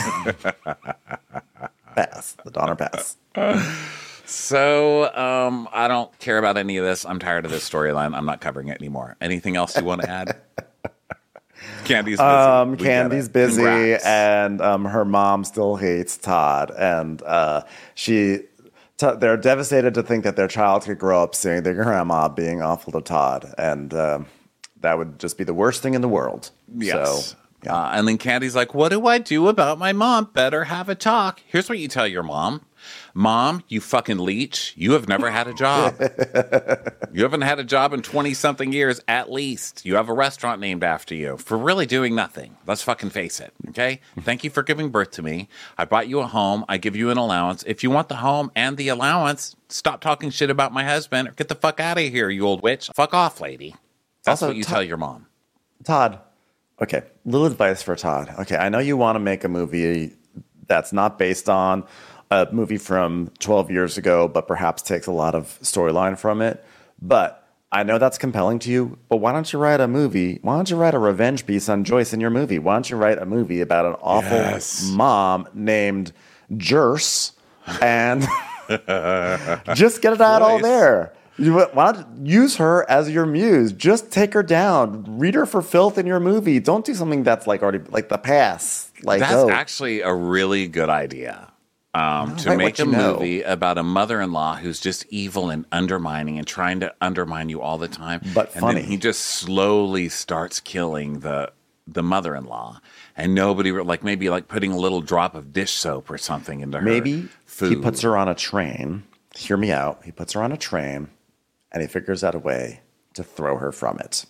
Pass. The Donner Pass. So um, I don't care about any of this. I'm tired of this storyline. I'm not covering it anymore. Anything else you want to add? Candy's busy. Um, We Candy's get it. busy, Congrats. and um, her mom still hates Todd. And uh, she... T- they're devastated to think that their child could grow up seeing their grandma being awful to Todd, and um, that would just be the worst thing in the world. Yes. So, yeah. Uh, and then Candy's like, what do I do about my mom? Better have a talk. Here's what you tell your mom. Mom, you fucking leech. You have never had a job. You haven't had a job in twenty-something years, at least. You have a restaurant named after you for really doing nothing. Let's fucking face it, okay? Thank you for giving birth to me. I bought you a home. I give you an allowance. If you want the home and the allowance, stop talking shit about my husband or get the fuck out of here, you old witch. Fuck off, lady. That's Also, what you Todd- tell your mom. Todd. Okay, little advice for Todd. Okay, I know you want to make a movie that's not based on a movie from twelve years ago, but perhaps takes a lot of storyline from it. But I know that's compelling to you, but why don't you write a movie? Why don't you write a revenge piece on Joyce in your movie? Why don't you write a movie about an awful Yes. mom named Jerse and just get it out all Joyce. there? You, why not use her as your muse? Just take her down. Read her for filth in your movie. Don't do something that's like already like The Pass. Like That's oh. actually a really good idea. Um, to Write make what a you know. movie about a mother-in-law who's just evil and undermining and trying to undermine you all the time. But and funny. then he just slowly starts killing the the mother-in-law, and nobody were like maybe like putting a little drop of dish soap or something into her Maybe food. he puts her on a train. Hear me out. He puts her on a train, and he figures out a way to throw her from it.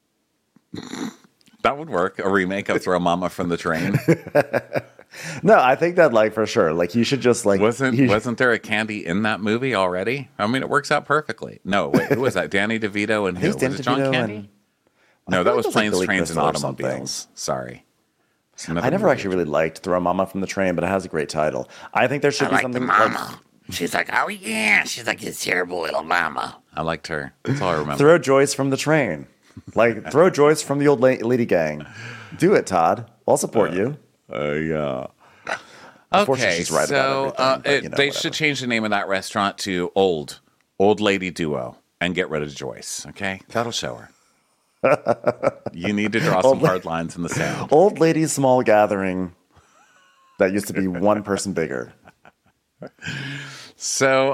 That would work. A remake of Throw Mama from the Train. No, I think that like for sure. Like you should just like Wasn't you- wasn't there a Candy in that movie already? I mean, it works out perfully. No, wait, who was that? Danny DeVito and who? He's Was Danny it John DeVito Candy? and- No, I that thought was it was, like, Planes, Billy Trains, and Crystal or something. Automobiles. Sorry. It's another I never movie. actually really liked Throw Mama from the Train, but it has a great title. I think there should I be like something the like mama. She's like, oh yeah. She's like this terrible little mama. I liked her. That's all I remember. Throw Joyce from the Train. Like throw Joyce from the old la- lady gang. Do it, Todd. I'll support you. Uh, yeah. Unfortunately, Okay, she's right so about everything, uh, but, it- you know, they whatever. should change the name of that restaurant to Old Old Lady Duo and get rid of Joyce. Okay, that'll show her. You need to draw some Old la- hard lines in the sand. Old lady small gathering that used to be one person bigger. So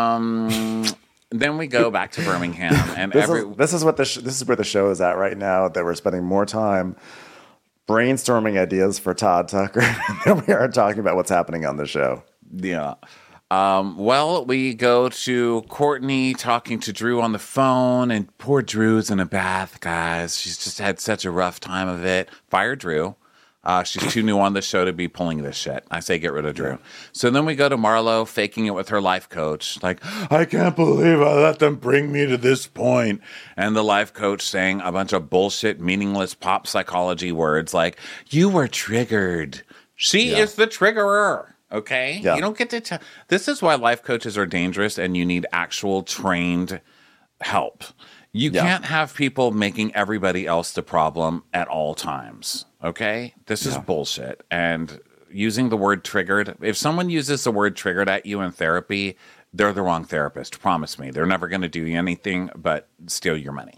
um, then we go back to Birmingham, and This, every is, this is what the sh- this is where the show is at right now. That we're spending more time brainstorming ideas for Todd Tucker than we are talking about what's happening on the show. yeah. Um, well, we go to Courtney talking to Drew on the phone, and poor Drew's in a bath, guys. She's just had such a rough time of it. Fire Drew. Uh, she's too new on the show to be pulling this shit. I say get rid of Drew. Yeah. So then we go to Marlo faking it with her life coach. Like, I can't believe I let them bring me to this point. And the life coach saying a bunch of bullshit, meaningless pop psychology words like, you were triggered. She yeah. is the triggerer. Okay? Yeah. You don't get to tell. This is why life coaches are dangerous and you need actual trained help. You yeah. can't have people making everybody else the problem at all times. Okay? This is yeah. bullshit. And using the word triggered, if someone uses the word triggered at you in therapy, they're the wrong therapist. Promise me. They're never going to do anything but steal your money.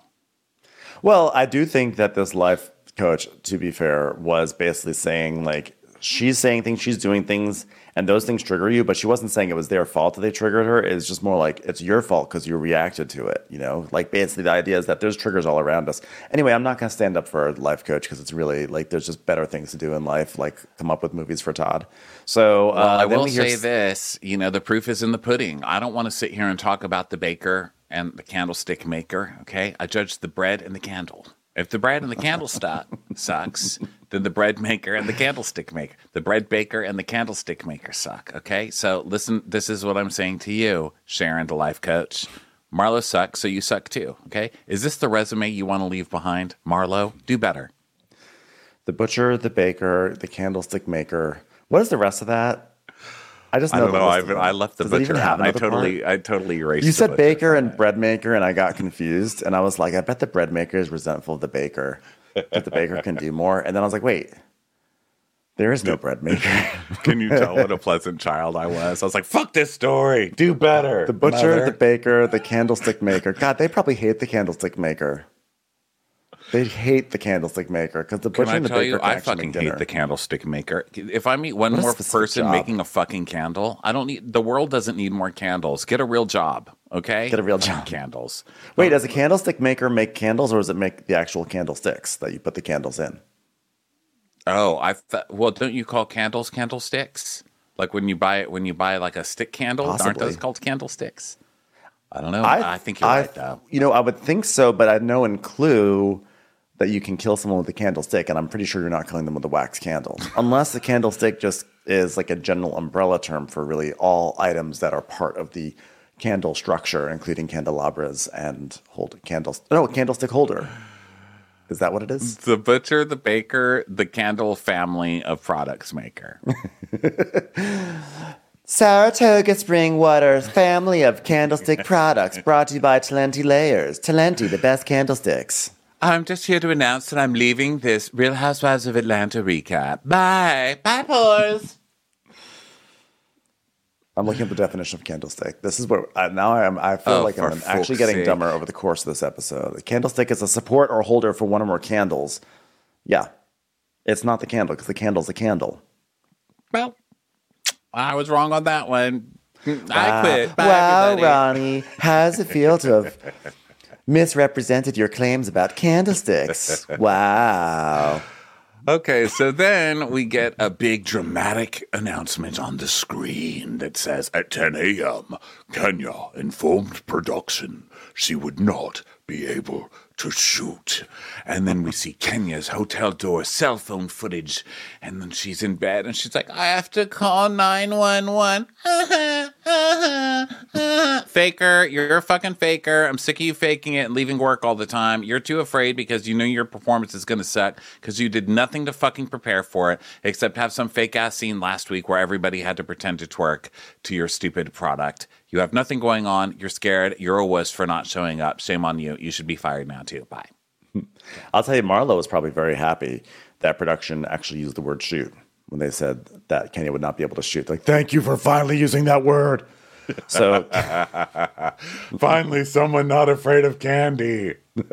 Well, I do think that this life coach, to be fair, was basically saying, like, she's saying things, she's doing things, and those things trigger you, but she wasn't saying it was their fault that they triggered her. It's just more like, it's your fault because you reacted to it, you know? Like, basically, the idea is that there's triggers all around us. Anyway, I'm not going to stand up for a life coach because it's really, like, there's just better things to do in life, like come up with movies for Todd. So, well, uh, I will we hear say s- this, you know, the proof is in the pudding. I don't want to sit here and talk about the baker and the candlestick maker, okay? I judge the bread and the candle. If the bread and the candlestick sucks, then the bread maker and the candlestick maker, the bread baker and the candlestick maker suck. Okay, so listen, this is what I'm saying to you, Sharon, the life coach. Marlo sucks, so you suck too. Okay, is this the resume you want to leave behind, Marlo? Do better. The butcher, the baker, the candlestick maker. What is the rest of that? I just know I don't the know. list I, of them. I left the Does it even butcher have out. I another totally, part? I totally erased. You the said butcher baker from and it. bread maker, and I got confused. And I was like, I bet the bread maker is resentful of the baker, that the baker can do more. And then I was like, wait, there is no bread maker. Can you tell what a pleasant child I was? I was like, fuck this story. Do better. The butcher, mother. the baker, the candlestick maker. God, they probably hate the candlestick maker. They hate the candlestick maker because the Can butcher I and the tell baker you, can I actually fucking make dinner. hate the candlestick maker. If I meet one What a more specific person job. making a fucking candle, I don't need. The world doesn't need more candles. Get a real job, okay? Get a real Fucking job. Candles. Wait, does a candlestick maker make candles, or does it make the actual candlesticks that you put the candles in? Oh, I th- well, don't you call candles candlesticks? Like when you buy it, when you buy like a stick candle, aren't Possibly. those called candlesticks? I don't know. I, I think you're I- right though. You know, I would think so, but I know in Clue that you can kill someone with a candlestick, and I'm pretty sure you're not killing them with a wax candle. Unless the candlestick just is like a general umbrella term for really all items that are part of the candle structure, including candelabras and hold candles. No, candlestick holder. Is that what it is? The butcher, the baker, the candle family of products maker. Saratoga Spring Water's family of candlestick products brought to you by Talenti Layers. Talenti, the best candlesticks. I'm just here to announce that I'm leaving this Real Housewives of Atlanta recap. Bye. Bye, pores. I'm looking at the definition of candlestick. This is what I, now I am. I feel Oh, like for I'm actually fuck's getting sake. dumber over the course of this episode. A candlestick is a support or holder for one or more candles. Yeah, it's not the candle because the candle's a candle. Well, I was wrong on that one. I Wow. quit. Bye, wow, everybody. Ronnie, how does it feel to have misrepresented your claims about candlesticks? Wow. Okay, so then we get a big dramatic announcement on the screen that says, at ten a.m., Kenya informed production she would not be able to shoot. And then we see Kenya's hotel door cell phone footage, and then she's in bed, and she's like, I have to call nine one one. Faker, you're a fucking faker. I'm sick of you faking it and leaving work all the time. You're too afraid because you know your performance is going to suck because you did nothing to fucking prepare for it except have some fake-ass scene last week where everybody had to pretend to twerk to your stupid product. You have nothing going on. You're scared. You're a wuss for not showing up. Shame on you. You should be fired now, too. Bye. I'll tell you, Marlo was probably very happy that production actually used the word shoot when they said that Kenya would not be able to shoot. They're like, thank you for finally using that word. So finally, someone not afraid of candy.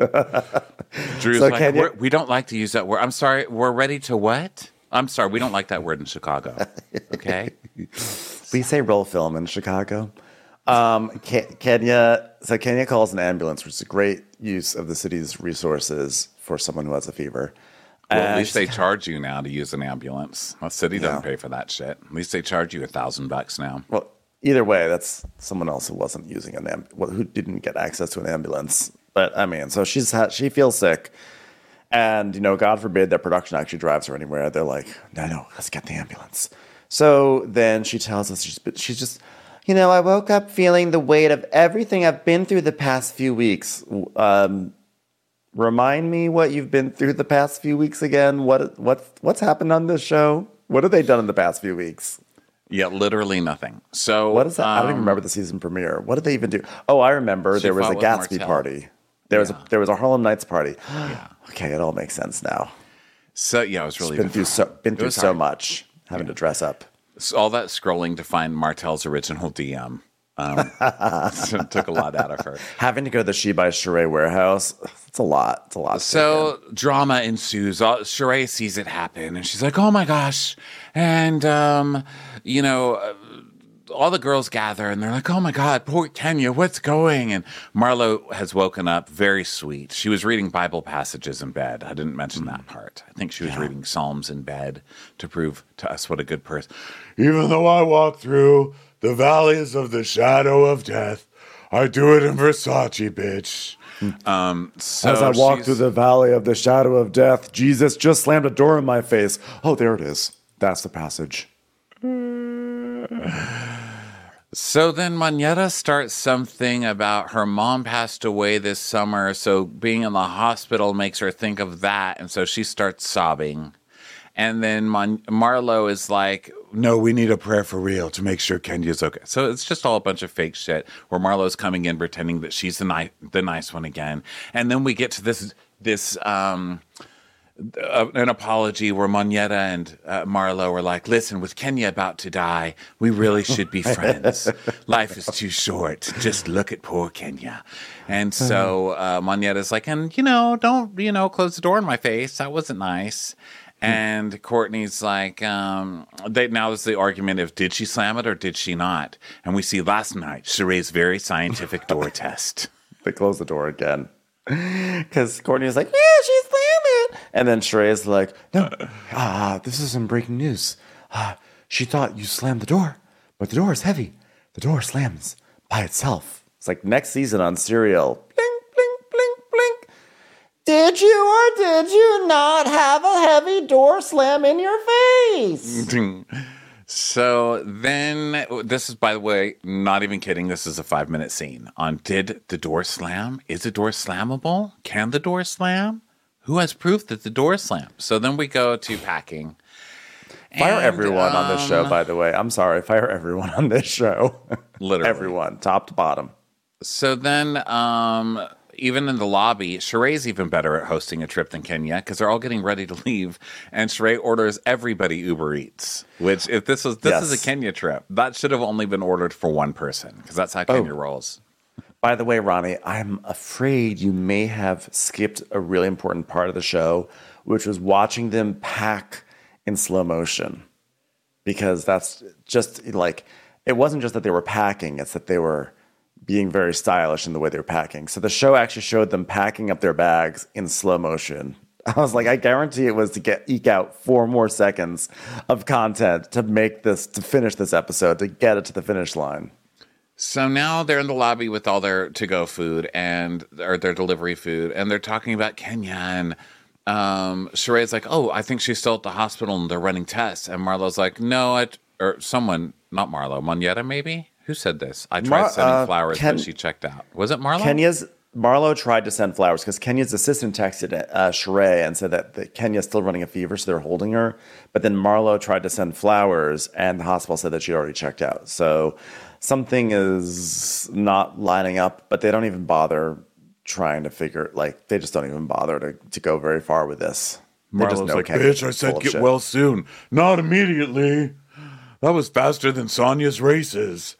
Drew's So like, Kenya- we're, we don't like to use that word. I'm sorry. We're ready to what? I'm sorry. We don't like that word in Chicago. Okay. we say roll film in Chicago. Um, Ke- Kenya, so Kenya calls an ambulance, which is a great use of the city's resources for someone who has a fever. Well, at And least they charge you now to use an ambulance. The city doesn't Yeah. pay for that shit. At least they charge you a thousand bucks now. Well, either way, that's someone else who wasn't using an amb- well, who didn't get access to an ambulance. But I mean, so she's ha- she feels sick, and you know, God forbid that production actually drives her anywhere. They're like, no, no, let's get the ambulance. So then she tells us she's she's just, you know, I woke up feeling the weight of everything I've been through the past few weeks. Um, remind me what you've been through the past few weeks again. What what what's happened on this show? What have they done in the past few weeks? Yeah, literally nothing. So What is that? I don't even um, remember the season premiere. What did they even do? Oh, I remember She there was a fought with Gatsby Martell. party. There was Yeah. a there was a Harlem Nights party. Yeah. Okay, it all makes sense now. So yeah, it was really Been through so been It through was so hard. much having to dress up. So all that scrolling to find Martell's original D M. Um, so it took a lot out of her. Having to go to the She by Sheree warehouse. It's a lot. It's a lot. to So drama ensues. All- Sheree sees it happen, and she's like, "Oh my gosh!" And um, you know, uh, all the girls gather, and they're like, "Oh my God, poor Kenya, what's going?" And Marlo has woken up, very sweet. She was reading Bible passages in bed. I didn't mention that part. I think she was reading Psalms in bed to prove to us what a good person. Even though I walk through the valleys of the shadow of death, I do it in Versace, bitch. Um, so As I walk she's- through the valley of the shadow of death, Jesus just slammed a door in my face. Oh, there it is. That's the passage. So then Moneta starts something about her mom passed away this summer, so being in the hospital makes her think of that, and so she starts sobbing. And then Mon- Marlo is like, no, we need a prayer for real to make sure Kenya's okay. So it's just all a bunch of fake shit where Marlo's coming in pretending that she's the, ni- the nice one again. And then we get to this, this um, uh, an apology where Moneta and uh, Marlo were like, listen, with Kenya about to die, we really should be friends. Life is too short. Just look at poor Kenya. And so uh, Moneta's like, and, you know, don't, you know, close the door in my face. That wasn't nice. And Courtney's like, um, they, now is the argument of did she slam it or did she not? And we see last night, Sheree's very scientific door test. They close the door again. Because Courtney is like, yeah, she slammed it. And then Sheree is like, no, ah, this is some breaking news. Ah, she thought you slammed the door, but the door is heavy. The door slams by itself. It's like next season on Serial. Blink, blink, blink, blink. Did you or did you not have a heavy door slam in your face? So then, this is, by the way, not even kidding. This is a five minute scene on did the door slam? Is the door slammable? Can the door slam? Who has proof that the door slams? So then we go to packing. Fire And, everyone on this show, um, by the way. I'm sorry. Fire everyone on this show. Literally. Everyone, top to bottom. So then, um, even in the lobby, Sheree's even better at hosting a trip than Kenya because they're all getting ready to leave, and Sheree orders everybody Uber Eats. Which, if this was this Yes. is a Kenya trip, that should have only been ordered for one person because that's how Kenya rolls. By the way, Ronnie, I'm afraid you may have skipped a really important part of the show, which was watching them pack in slow motion. Because that's just like, it wasn't just that they were packing, it's that they were being very stylish in the way they were packing. So the show actually showed them packing up their bags in slow motion I was like, I guarantee it was to get eke out four more seconds of content to make this, to finish this episode, to get it to the finish line. So now they're in the lobby with all their to-go food and or their delivery food, and they're talking about Kenya. And um, Sheree's like, "Oh, I think she's still at the hospital, and they're running tests." And Marlo's like, "No, I, or someone, not Marlo, Monyetta, maybe. Who said this? I tried Mar- sending uh, flowers, Ken- but she checked out. Was it Marlo? Kenya's Marlo tried to send flowers because Kenya's assistant texted uh, Sheree and said that, that Kenya's still running a fever, so they're holding her. But then Marlo tried to send flowers, and the hospital said that she'd already checked out. So something is not lining up, but they don't even bother trying to figure, like, they just don't even bother to, to go very far with this. They just Marlo's know like, Kenya's "Bitch, I said full of get shit." well soon. Not immediately. That was faster than Sonya's races."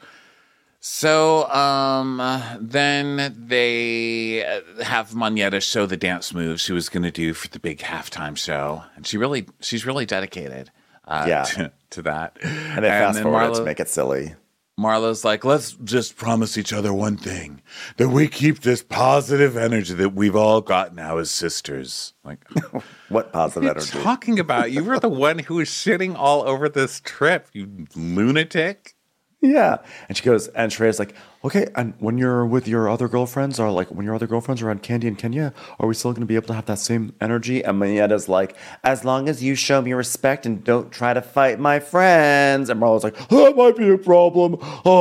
So um, then they have Monyetta show the dance moves she was going to do for the big halftime show, and she really, she's really dedicated uh, Yeah. to, to that. And they fast then forward Marlo- to make it silly. Marlo's like, "Let's just promise each other one thing, that we keep this positive energy that we've all got now as sisters." Like, What positive what are you energy? talking about? You were the one who was shitting all over this trip, you lunatic. Yeah. And she goes, and Shreya's like, okay, and when you're with your other girlfriends, or like when your other girlfriends are around Candy and Kenya, are we still going to be able to have that same energy? And Monyetta's like, as long as you show me respect and don't try to fight my friends. And Marlo's like, that might be a problem.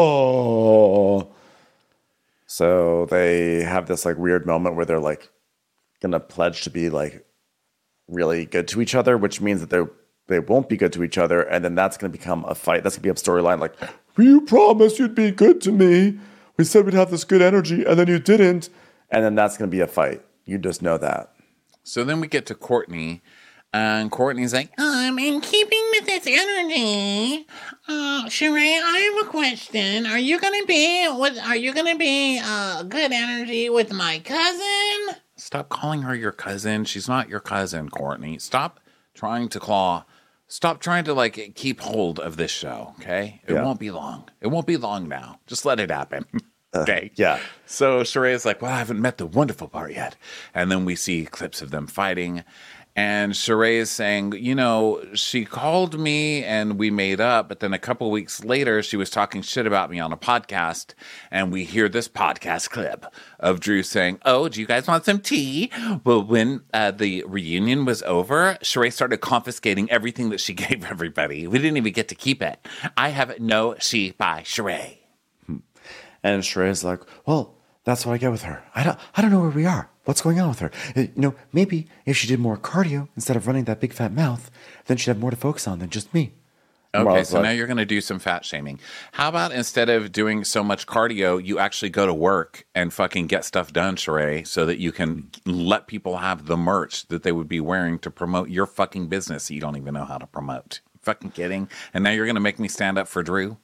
Oh. So they have this like weird moment where they're like going to pledge to be like really good to each other, which means that they they won't be good to each other, and then that's going to become a fight. That's going to be a storyline like, you promised you'd be good to me. We said we'd have this good energy, and then you didn't. And then that's going to be a fight. You just know that. So then we get to Courtney, and Courtney's like, Um, in keeping with this energy, uh, Sheree, I have a question. Are you gonna be with? Are you gonna be uh good energy with my cousin? "Stop calling her your cousin. She's not your cousin, Courtney. Stop trying to claw. Stop trying to, like, keep hold of this show, okay? It Yeah. won't be long. It won't be long now. Just let it happen." Okay. yeah. So Sheree's like, "Well, I haven't met the wonderful part yet." And then we see clips of them fighting. And Sheree is saying, you know, she called me and we made up, but then a couple weeks later, she was talking shit about me on a podcast. And we hear this podcast clip of Drew saying, "Oh, do you guys want some tea?" Well, when uh, the reunion was over, Sheree started confiscating everything that she gave everybody. We didn't even get to keep it. I have no she by Sheree. And Sheree's like, well, that's what I get with her. I don't, I don't know where we are. What's going on with her? Uh, You know, maybe if she did more cardio instead of running that big fat mouth, then she'd have more to focus on than just me. And Okay, Marlo's so like, now you're going to do some fat shaming. How about instead of doing so much cardio, you actually go to work and fucking get stuff done, Sheree, so that you can let people have the merch that they would be wearing to promote your fucking business that you don't even know how to promote. Fucking kidding. And now you're going to make me stand up for Drew?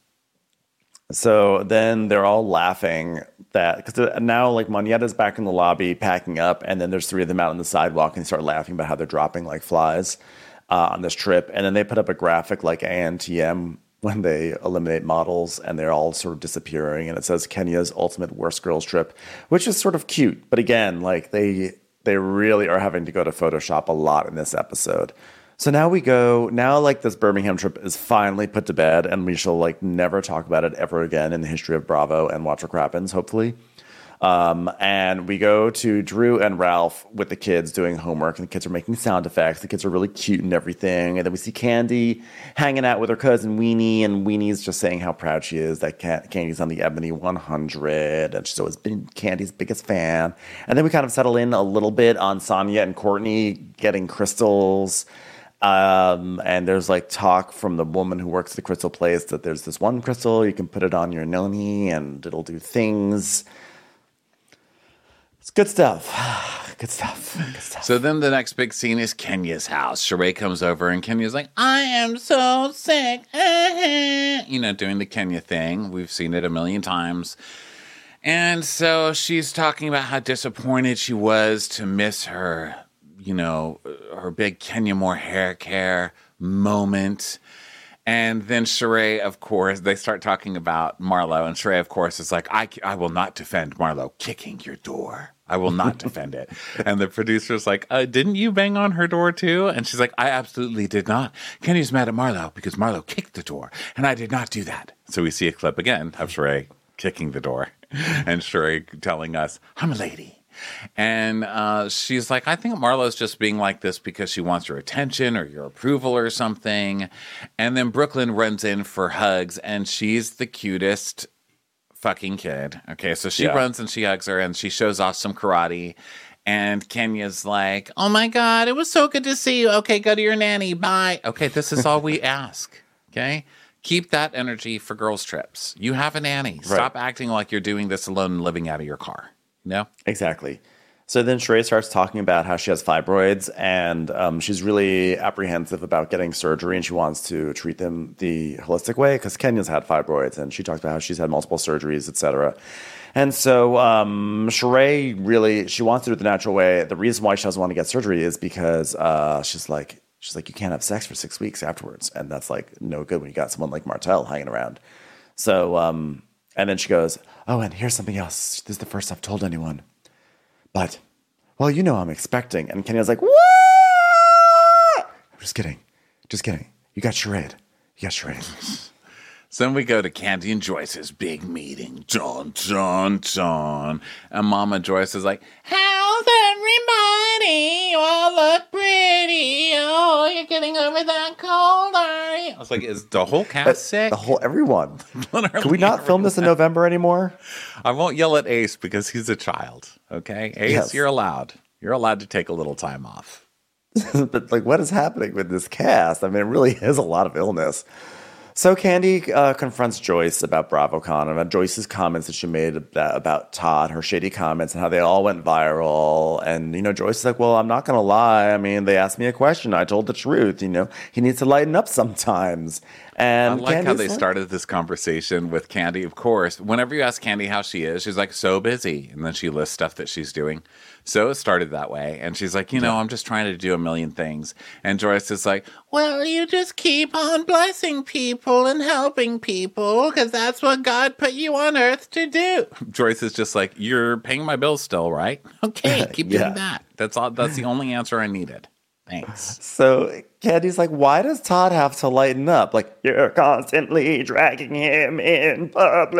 So then they're all laughing that because now like Monyetta's back in the lobby packing up, and then there's three of them out on the sidewalk and they start laughing about how they're dropping like flies uh, on this trip. And then they put up a graphic like A N T M when they eliminate models, and they're all sort of disappearing. And it says Kenya's ultimate worst girls trip, which is sort of cute. But again, like they they really are having to go to Photoshop a lot in this episode. So now we go, now like this Birmingham trip is finally put to bed, and we shall like never talk about it ever again in the history of Bravo and Watch What Crappens, hopefully. Um, and we go to Drew and Ralph with the kids doing homework, and the kids are making sound effects. The kids are really cute and everything. And then we see Candy hanging out with her cousin Weenie, and Weenie's just saying how proud she is that Candy's on the Ebony one hundred, and she's always been Candy's biggest fan. And then we kind of settle in a little bit on Sonia and Courtney getting crystals. Um, and there's like talk from the woman who works at the crystal place that there's this one crystal, you can put it on your noni and it'll do things. It's good stuff. Good stuff. Good stuff. So then the next big scene is Kenya's house. Sheree comes over and Kenya's like, I am so sick. you know, doing the Kenya thing. We've seen it a million times. And so she's talking about how disappointed she was to miss her, you know, her big Kenya Moore hair care moment. And then Sheree, of course, they start talking about Marlo. And Sheree, of course, is like, I, I will not defend Marlo kicking your door. I will not defend it. And the producer's like, uh, didn't you bang on her door too? And she's like, I absolutely did not. Kenny's mad at Marlo because Marlo kicked the door. And I did not do that. So we see a clip again of Sheree kicking the door. And Sheree telling us, I'm a lady. And uh, she's like, I think Marlo's just being like this because she wants your attention or your approval or something. And then Brooklyn runs in for hugs, and she's the cutest fucking kid. Okay, so she Yeah. runs and she hugs her, and she shows off some karate. And Kenya's like, oh my God, it was so good to see you. Okay, go to your nanny. Bye. Okay, this is all we ask. Okay? Keep that energy for girls' trips. You have a nanny. Stop acting like you're doing this alone and living out of your car. No? Exactly. So then Sheree starts talking about how she has fibroids, and um, she's really apprehensive about getting surgery, and she wants to treat them the holistic way because Kenya's had fibroids, and she talks about how she's had multiple surgeries, et cetera. And so um, Sheree really, she wants to do it the natural way. The reason why she doesn't want to get surgery is because uh, she's like, she's like, you can't have sex for six weeks afterwards, and that's like no good when you got someone like Martel hanging around. So, um, and then she goes, oh, and here's something else. This is the first I've told anyone. But, well, you know I'm expecting. And Kenya's like, what? I'm just kidding. Just kidding. You got charade. You got charade. So then we go to Candy and Joyce's big meeting. Dun, dun, dun. And Mama Joyce is like, How's everybody? You all look pretty. Oh, you're getting over that cold, are you? I was like, is the whole cast sick? The whole, everyone. Literally Can we not film this in November anymore? I won't yell at Ace because he's a child, okay? Ace, Yes. you're allowed. You're allowed to take a little time off. But like, what is happening with this cast? I mean, it really is a lot of illness. So Candy uh, confronts Joyce about BravoCon and about Joyce's comments that she made about, about Todd, her shady comments, and how they all went viral. And, you know, Joyce is like, well, I'm not going to lie. I mean, they asked me a question. I told the truth. You know, he needs to lighten up sometimes. And I like how Candy's they like- started this conversation with Candy, of course. Whenever you ask Candy how she is, she's like, so busy. And then she lists stuff that she's doing. So it started that way. And she's like, you know, I'm just trying to do a million things. And Joyce is like, Well, you just keep on blessing people and helping people because that's what God put you on earth to do. Joyce is just like, you're paying my bills still, right? Okay, keep Yeah. doing that. That's all. That's the only answer I needed. Thanks. So Candy's like, why does Todd have to lighten up? Like, you're constantly dragging him in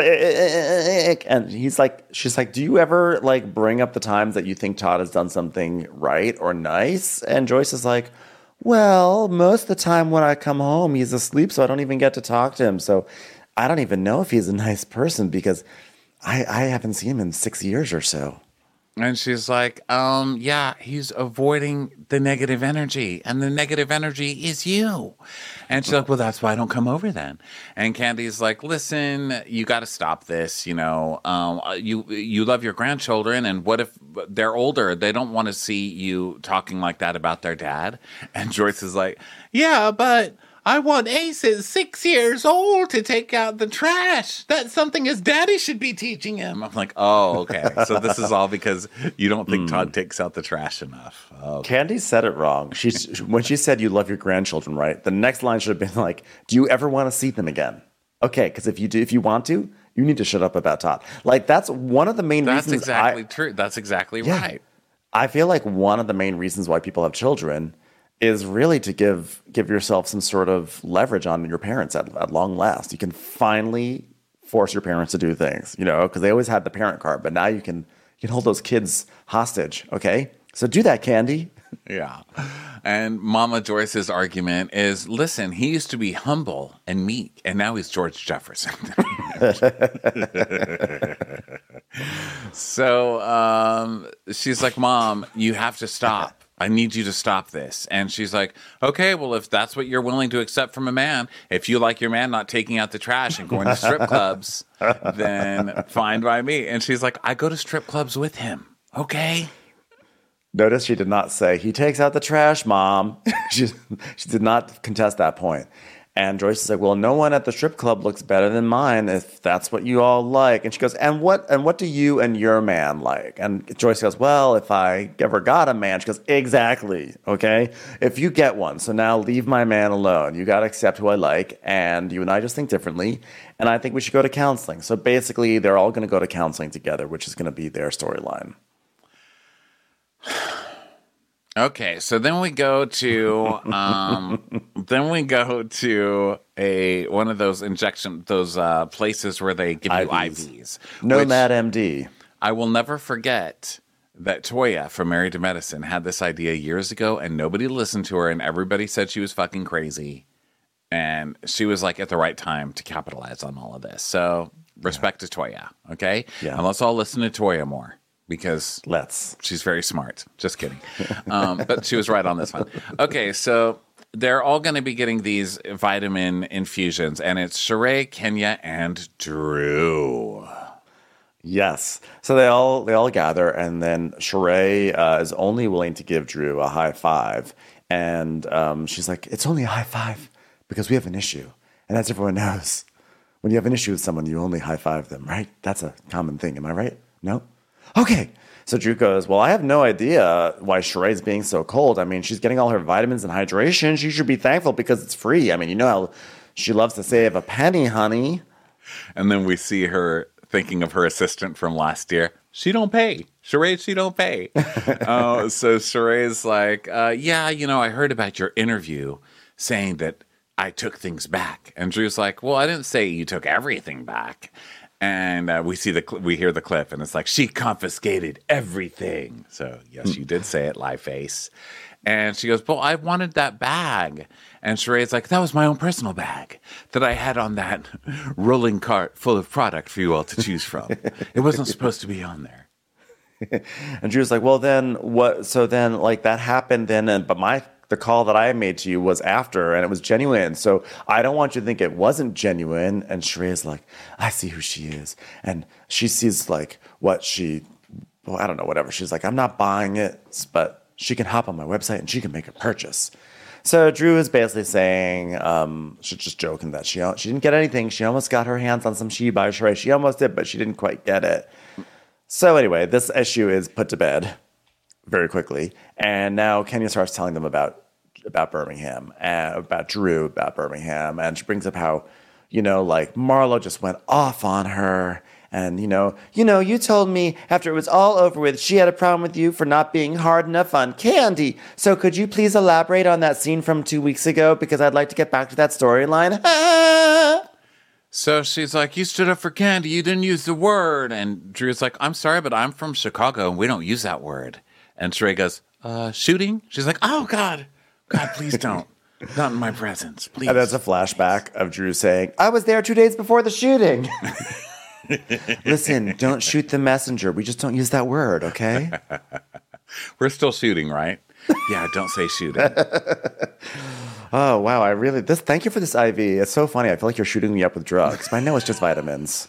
public. And he's like, she's like, do you ever like bring up the times that you think Todd has done something right or nice? And Joyce is like, well, most of the time when I come home, he's asleep, so I don't even get to talk to him. So I don't even know if he's a nice person because I, I haven't seen him in six years or so. And she's like, um, yeah, he's avoiding the negative energy, and the negative energy is you. And she's like, well, that's why I don't come over then. And Candy's like, listen, you got to stop this. You know, um, you you love your grandchildren, and what if they're older? They don't want to see you talking like that about their dad. And Joyce is like, Yeah, but I want Ace at six years old to take out the trash. That's something his daddy should be teaching him. I'm like, oh, okay. So this is all because you don't think Todd takes out the trash enough. Oh, Candy said it wrong. She's when she said you love your grandchildren, right? The next line should have been like, "Do you ever want to see them again?" Okay, because if you do, if you want to, you need to shut up about Todd. Like that's one of the main that's reasons. exactly I, true. That's exactly Yeah. right. I feel like one of the main reasons why people have children is really to give give yourself some sort of leverage on your parents at, at long last. You can finally force your parents to do things, you know, because they always had the parent card, but now you can you can hold those kids hostage. Okay, so do that, Candy. Yeah. And Mama Joyce's argument is, listen, he used to be humble and meek, and now he's George Jefferson. So um, she's like, Mom, you have to stop. I need you to stop this. And she's like, okay, well, if that's what you're willing to accept from a man, if you like your man not taking out the trash and going to strip clubs, then fine by me. And she's like, I go to strip clubs with him. Okay. Notice she did not say, he takes out the trash, Mom. she, she did not contest that point. And Joyce is like, well, no one at the strip club looks better than mine if that's what you all like. And she goes, and what and what do you and your man like? And Joyce goes, well, if I ever got a man, she goes, exactly, okay? If you get one, so now leave my man alone. You got to accept who I like, and you and I just think differently, and I think we should go to counseling. So basically, they're all going to go to counseling together, which is going to be their storyline. Okay, so then we go to um, then we go to a one of those injection those uh, places where they give you I Vs. Nomad M D. I will never forget that Toya from Married to Medicine had this idea years ago, and nobody listened to her, and everybody said she was fucking crazy, and she was like at the right time to capitalize on all of this. So respect yeah. to Toya, okay? Yeah. And let's all listen to Toya more. Because let's. She's very smart. Just kidding. Um, but she was right on this one. Okay, so they're all going to be getting these vitamin infusions, and it's Sheree, Kenya, and Drew. Yes. So they all they all gather, and then Sheree uh, is only willing to give Drew a high five, and um, she's like, "It's only a high five because we have an issue, and as everyone knows, when you have an issue with someone, you only high five them, right? That's a common thing. Am I right? No." Okay. So Drew goes, well, I have no idea why Sheree's being so cold. I mean, she's getting all her vitamins and hydration. She should be thankful because it's free. I mean, you know how she loves to save a penny, honey. And then we see her thinking of her assistant from last year. She don't pay. Sheree, she don't pay. uh, so Sheree's like, uh, yeah, you know, I heard about your interview saying that I took things back. And Drew's like, well, I didn't say you took everything back. And uh, we see the cl- we hear the clip, and it's like, she confiscated everything. So, yes, you did say it, live face. And she goes, well, I wanted that bag. And Sheree's like, that was my own personal bag that I had on that rolling cart full of product for you all to choose from. It wasn't supposed to be on there. And Drew's like, well, then what? So then, like, that happened then, and but my the call that I made to you was after, and it was genuine. So I don't want you to think it wasn't genuine. And Sheree's like, I see who she is. And she sees, like, what she, well, I don't know, whatever. She's like, I'm not buying it, but she can hop on my website and she can make a purchase. So Drew is basically saying, um, she's just joking that she she didn't get anything. She almost got her hands on some She by Sheree. She almost did, but she didn't quite get it. So anyway, this issue is put to bed very quickly. And now Kenya starts telling them about about Birmingham, and about Drew, about Birmingham. And she brings up how, you know, like Marlo just went off on her. And, you know, you know, you told me after it was all over with, she had a problem with you for not being hard enough on Candy. So could you please elaborate on that scene from two weeks ago? Because I'd like to get back to that storyline. So she's like, you stood up for Candy. You didn't use the word. And Drew's like, I'm sorry, but I'm from Chicago and we don't use that word. And Sheree goes, uh, shooting? She's like, oh, God. God, please don't. Not in my presence, please. And that's a flashback of Drew saying, I was there two days before the shooting. Listen, don't shoot the messenger. We just don't use that word, okay? We're still shooting, right? Yeah, don't say shooting. Oh, wow. I really, this. Thank you for this I V. It's so funny. I feel like you're shooting me up with drugs, but I know it's just vitamins.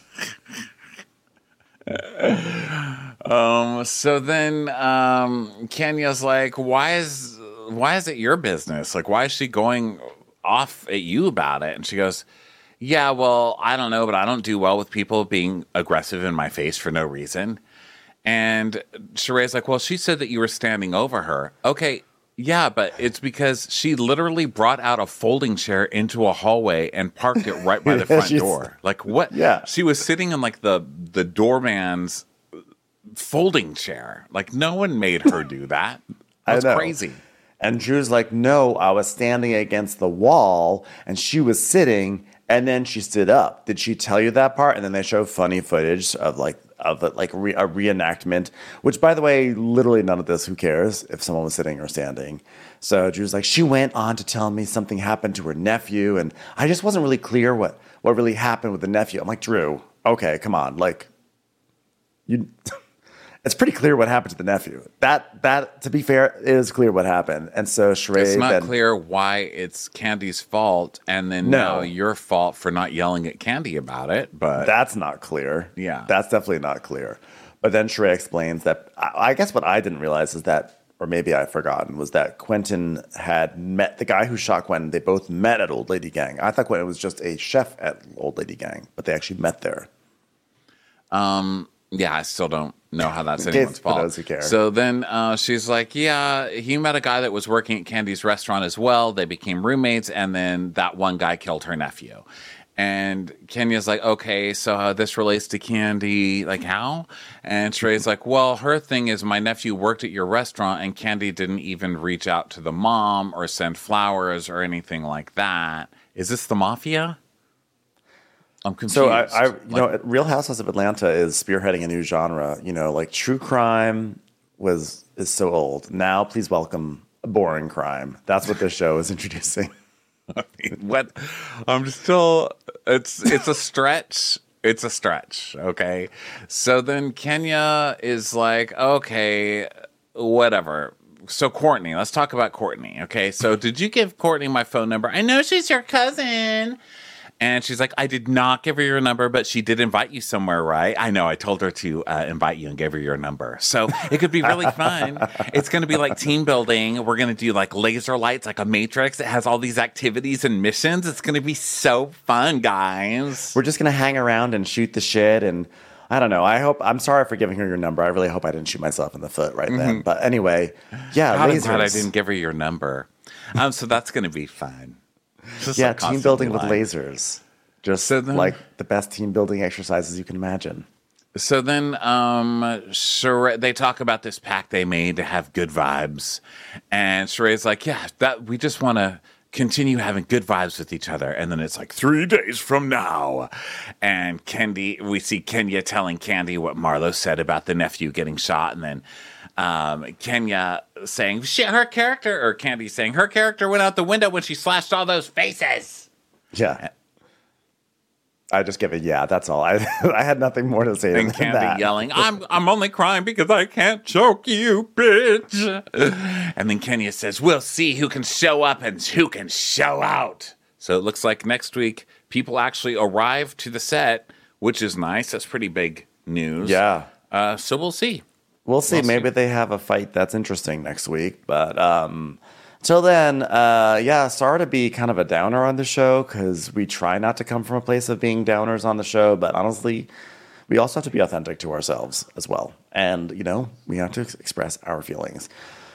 um. So then um, Kenya's like, why is... why is it your business? Like, why is she going off at you about it? And she goes, yeah, well, I don't know, but I don't do well with people being aggressive in my face for no reason. And Sheree's like, well, she said that you were standing over her. Okay, yeah, but it's because she literally brought out a folding chair into a hallway and parked it right by the front door. Like, what? Yeah. She was sitting in, like, the, the doorman's folding chair. Like, no one made her do that. That's crazy. And Drew's like, no, I was standing against the wall, and she was sitting, and then she stood up. Did she tell you that part? And then they show funny footage of like of like re- a reenactment, which, by the way, literally none of this, who cares if someone was sitting or standing. So Drew's like, she went on to tell me something happened to her nephew, and I just wasn't really clear what, what really happened with the nephew. I'm like, Drew, okay, come on. Like, you... It's pretty clear what happened to the nephew. That, that, to be fair, is clear what happened. And so Sheree... It's not then, clear why it's Candy's fault, and then No. now your fault for not yelling at Candy about it, but... That's not clear. Yeah. That's definitely not clear. But then Sheree explains that... I, I guess what I didn't realize is that or maybe I've forgotten, was that Quentin had met the guy who shot Quentin. They both met at Old Lady Gang. I thought Quentin was just a chef at Old Lady Gang, but they actually met there. Um, yeah, I still don't know how that's anyone's For fault. those who care. So then uh, she's like, yeah, he met a guy that was working at Candy's restaurant as well. They became roommates, and then that one guy killed her nephew. And Kenya's like, okay, so uh, this relates to Candy, like how? And Sheree's like, well, her thing is my nephew worked at your restaurant, and Candy didn't even reach out to the mom or send flowers or anything like that. Is this the mafia? I'm confused. So I, I you Like- know, Real Housewives of Atlanta is spearheading a new genre. You know, like true crime was is so old. Now, please welcome boring crime. That's what this show is introducing. What? I'm still. It's it's a stretch. It's a stretch. Okay. So then Kenya is like, okay, whatever. So Courtney, let's talk about Courtney. Okay. So did you give Courtney my phone number? I know she's your cousin. And she's like, I did not give her your number, but she did invite you somewhere, right? I know. I told her to uh, invite you and gave her your number. So it could be really fun. It's going to be like team building. We're going to do like laser lights, like a Matrix. It has all these activities and missions. It's going to be so fun, guys. We're just gonna hang around and shoot the shit, and I don't know. I hope. I'm sorry for giving her your number. I really hope I didn't shoot myself in the foot right then. But anyway, yeah, God, I'm lasers. glad I didn't give her your number. Um, so that's going to be fun. Just Yeah, like team constantly building with lying. lasers. Just So then- like the best team building exercises you can imagine. So then um, Sheree, they talk about this pact they made to have good vibes. And Sheree's like, yeah, that we just want to continue having good vibes with each other. And then it's like three days from now. And Candy, we see Kenya telling Candy what Marlo said about the nephew getting shot. And then um, Kenya saying, shit, her character, or Candy saying, her character went out the window when she slashed all those faces. Yeah. I just give it, yeah, that's all. I I had nothing more to say And than Candy that. yelling, I'm I'm only crying because I can't choke you, bitch. And then Kenya says, we'll see who can show up and who can show out. So it looks like next week people actually arrive to the set, which is nice. That's pretty big news. Yeah. Uh, so we'll see. We'll see. We'll Maybe see. they have a fight that's interesting next week. But um, till then, uh, yeah, sorry to be kind of a downer on the show because we try not to come from a place of being downers on the show. But honestly, we also have to be authentic to ourselves as well. And, you know, we have to ex- express our feelings.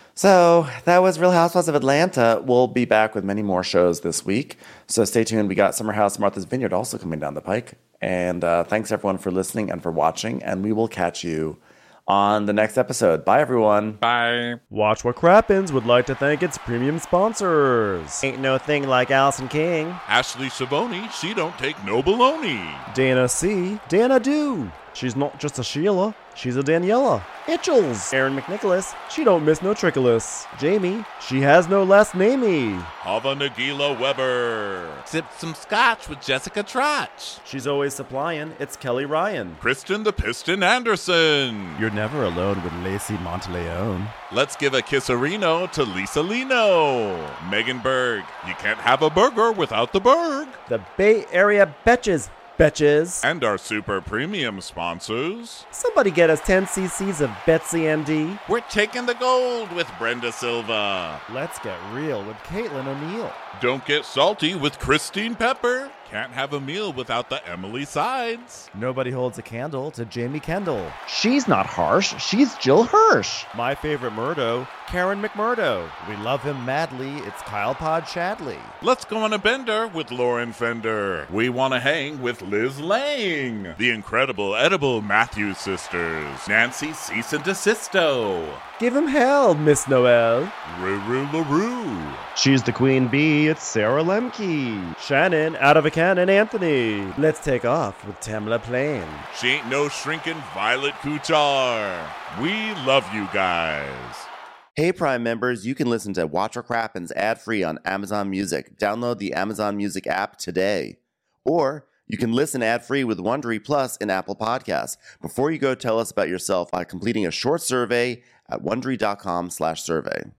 So that was Real Housewives of Atlanta. We'll be back with many more shows this week. So stay tuned. We got Summer House Martha's Vineyard also coming down the pike. And uh, thanks, everyone, for listening and for watching. And we will catch you on the next episode. Bye, everyone. Bye. Watch What Crappens would like to thank its premium sponsors. Ain't no thing like Allison King. Ashley Savoni, she don't take no baloney. Dana C. Dana Do. She's not just a Sheila, she's a Daniela. Itchels. Aaron McNicholas. She don't miss no trickolas. Jamie. She has no last namey. Hava Nagila Weber. Sipped some scotch with Jessica Trotch. She's always supplying. It's Kelly Ryan. Kristen the Piston Anderson. You're never alone with Lacey Monteleone. Let's give a kisserino to Lisa Lino. Megan Berg. You can't have a burger without the Berg. The Bay Area Betches. Betches. And our super premium sponsors. Somebody get us ten cc's of Betsy M D. We're taking the gold with Brenda Silva. Let's get real with Caitlin O'Neill. Don't get salty with Christine Pepper. Can't have a meal without the Emily Sides. Nobody holds a candle to Jamie Kendall. She's not harsh, she's Jill Hirsch. My favorite Murdo, Karen McMurdo. We love him madly, it's Kyle Pod Shadley. Let's go on a bender with Lauren Fender. We want to hang with Liz Lang. The incredible edible Matthews sisters. Nancy Cease and Desisto. Give him hell, Miss Noel. Ruru LaRue. She's the queen bee, it's Sarah Lemke. Shannon, out of a cannon, Anthony. Let's take off with Tamla Plain. She ain't no shrinking Violet Kuchar. We love you guys. Hey, Prime members, you can listen to Watch What Crappens ad-free on Amazon Music. Download the Amazon Music app today. Or you can listen ad-free with Wondery Plus in Apple Podcasts. Before you go, tell us about yourself by completing a short survey at wondery.com slash survey.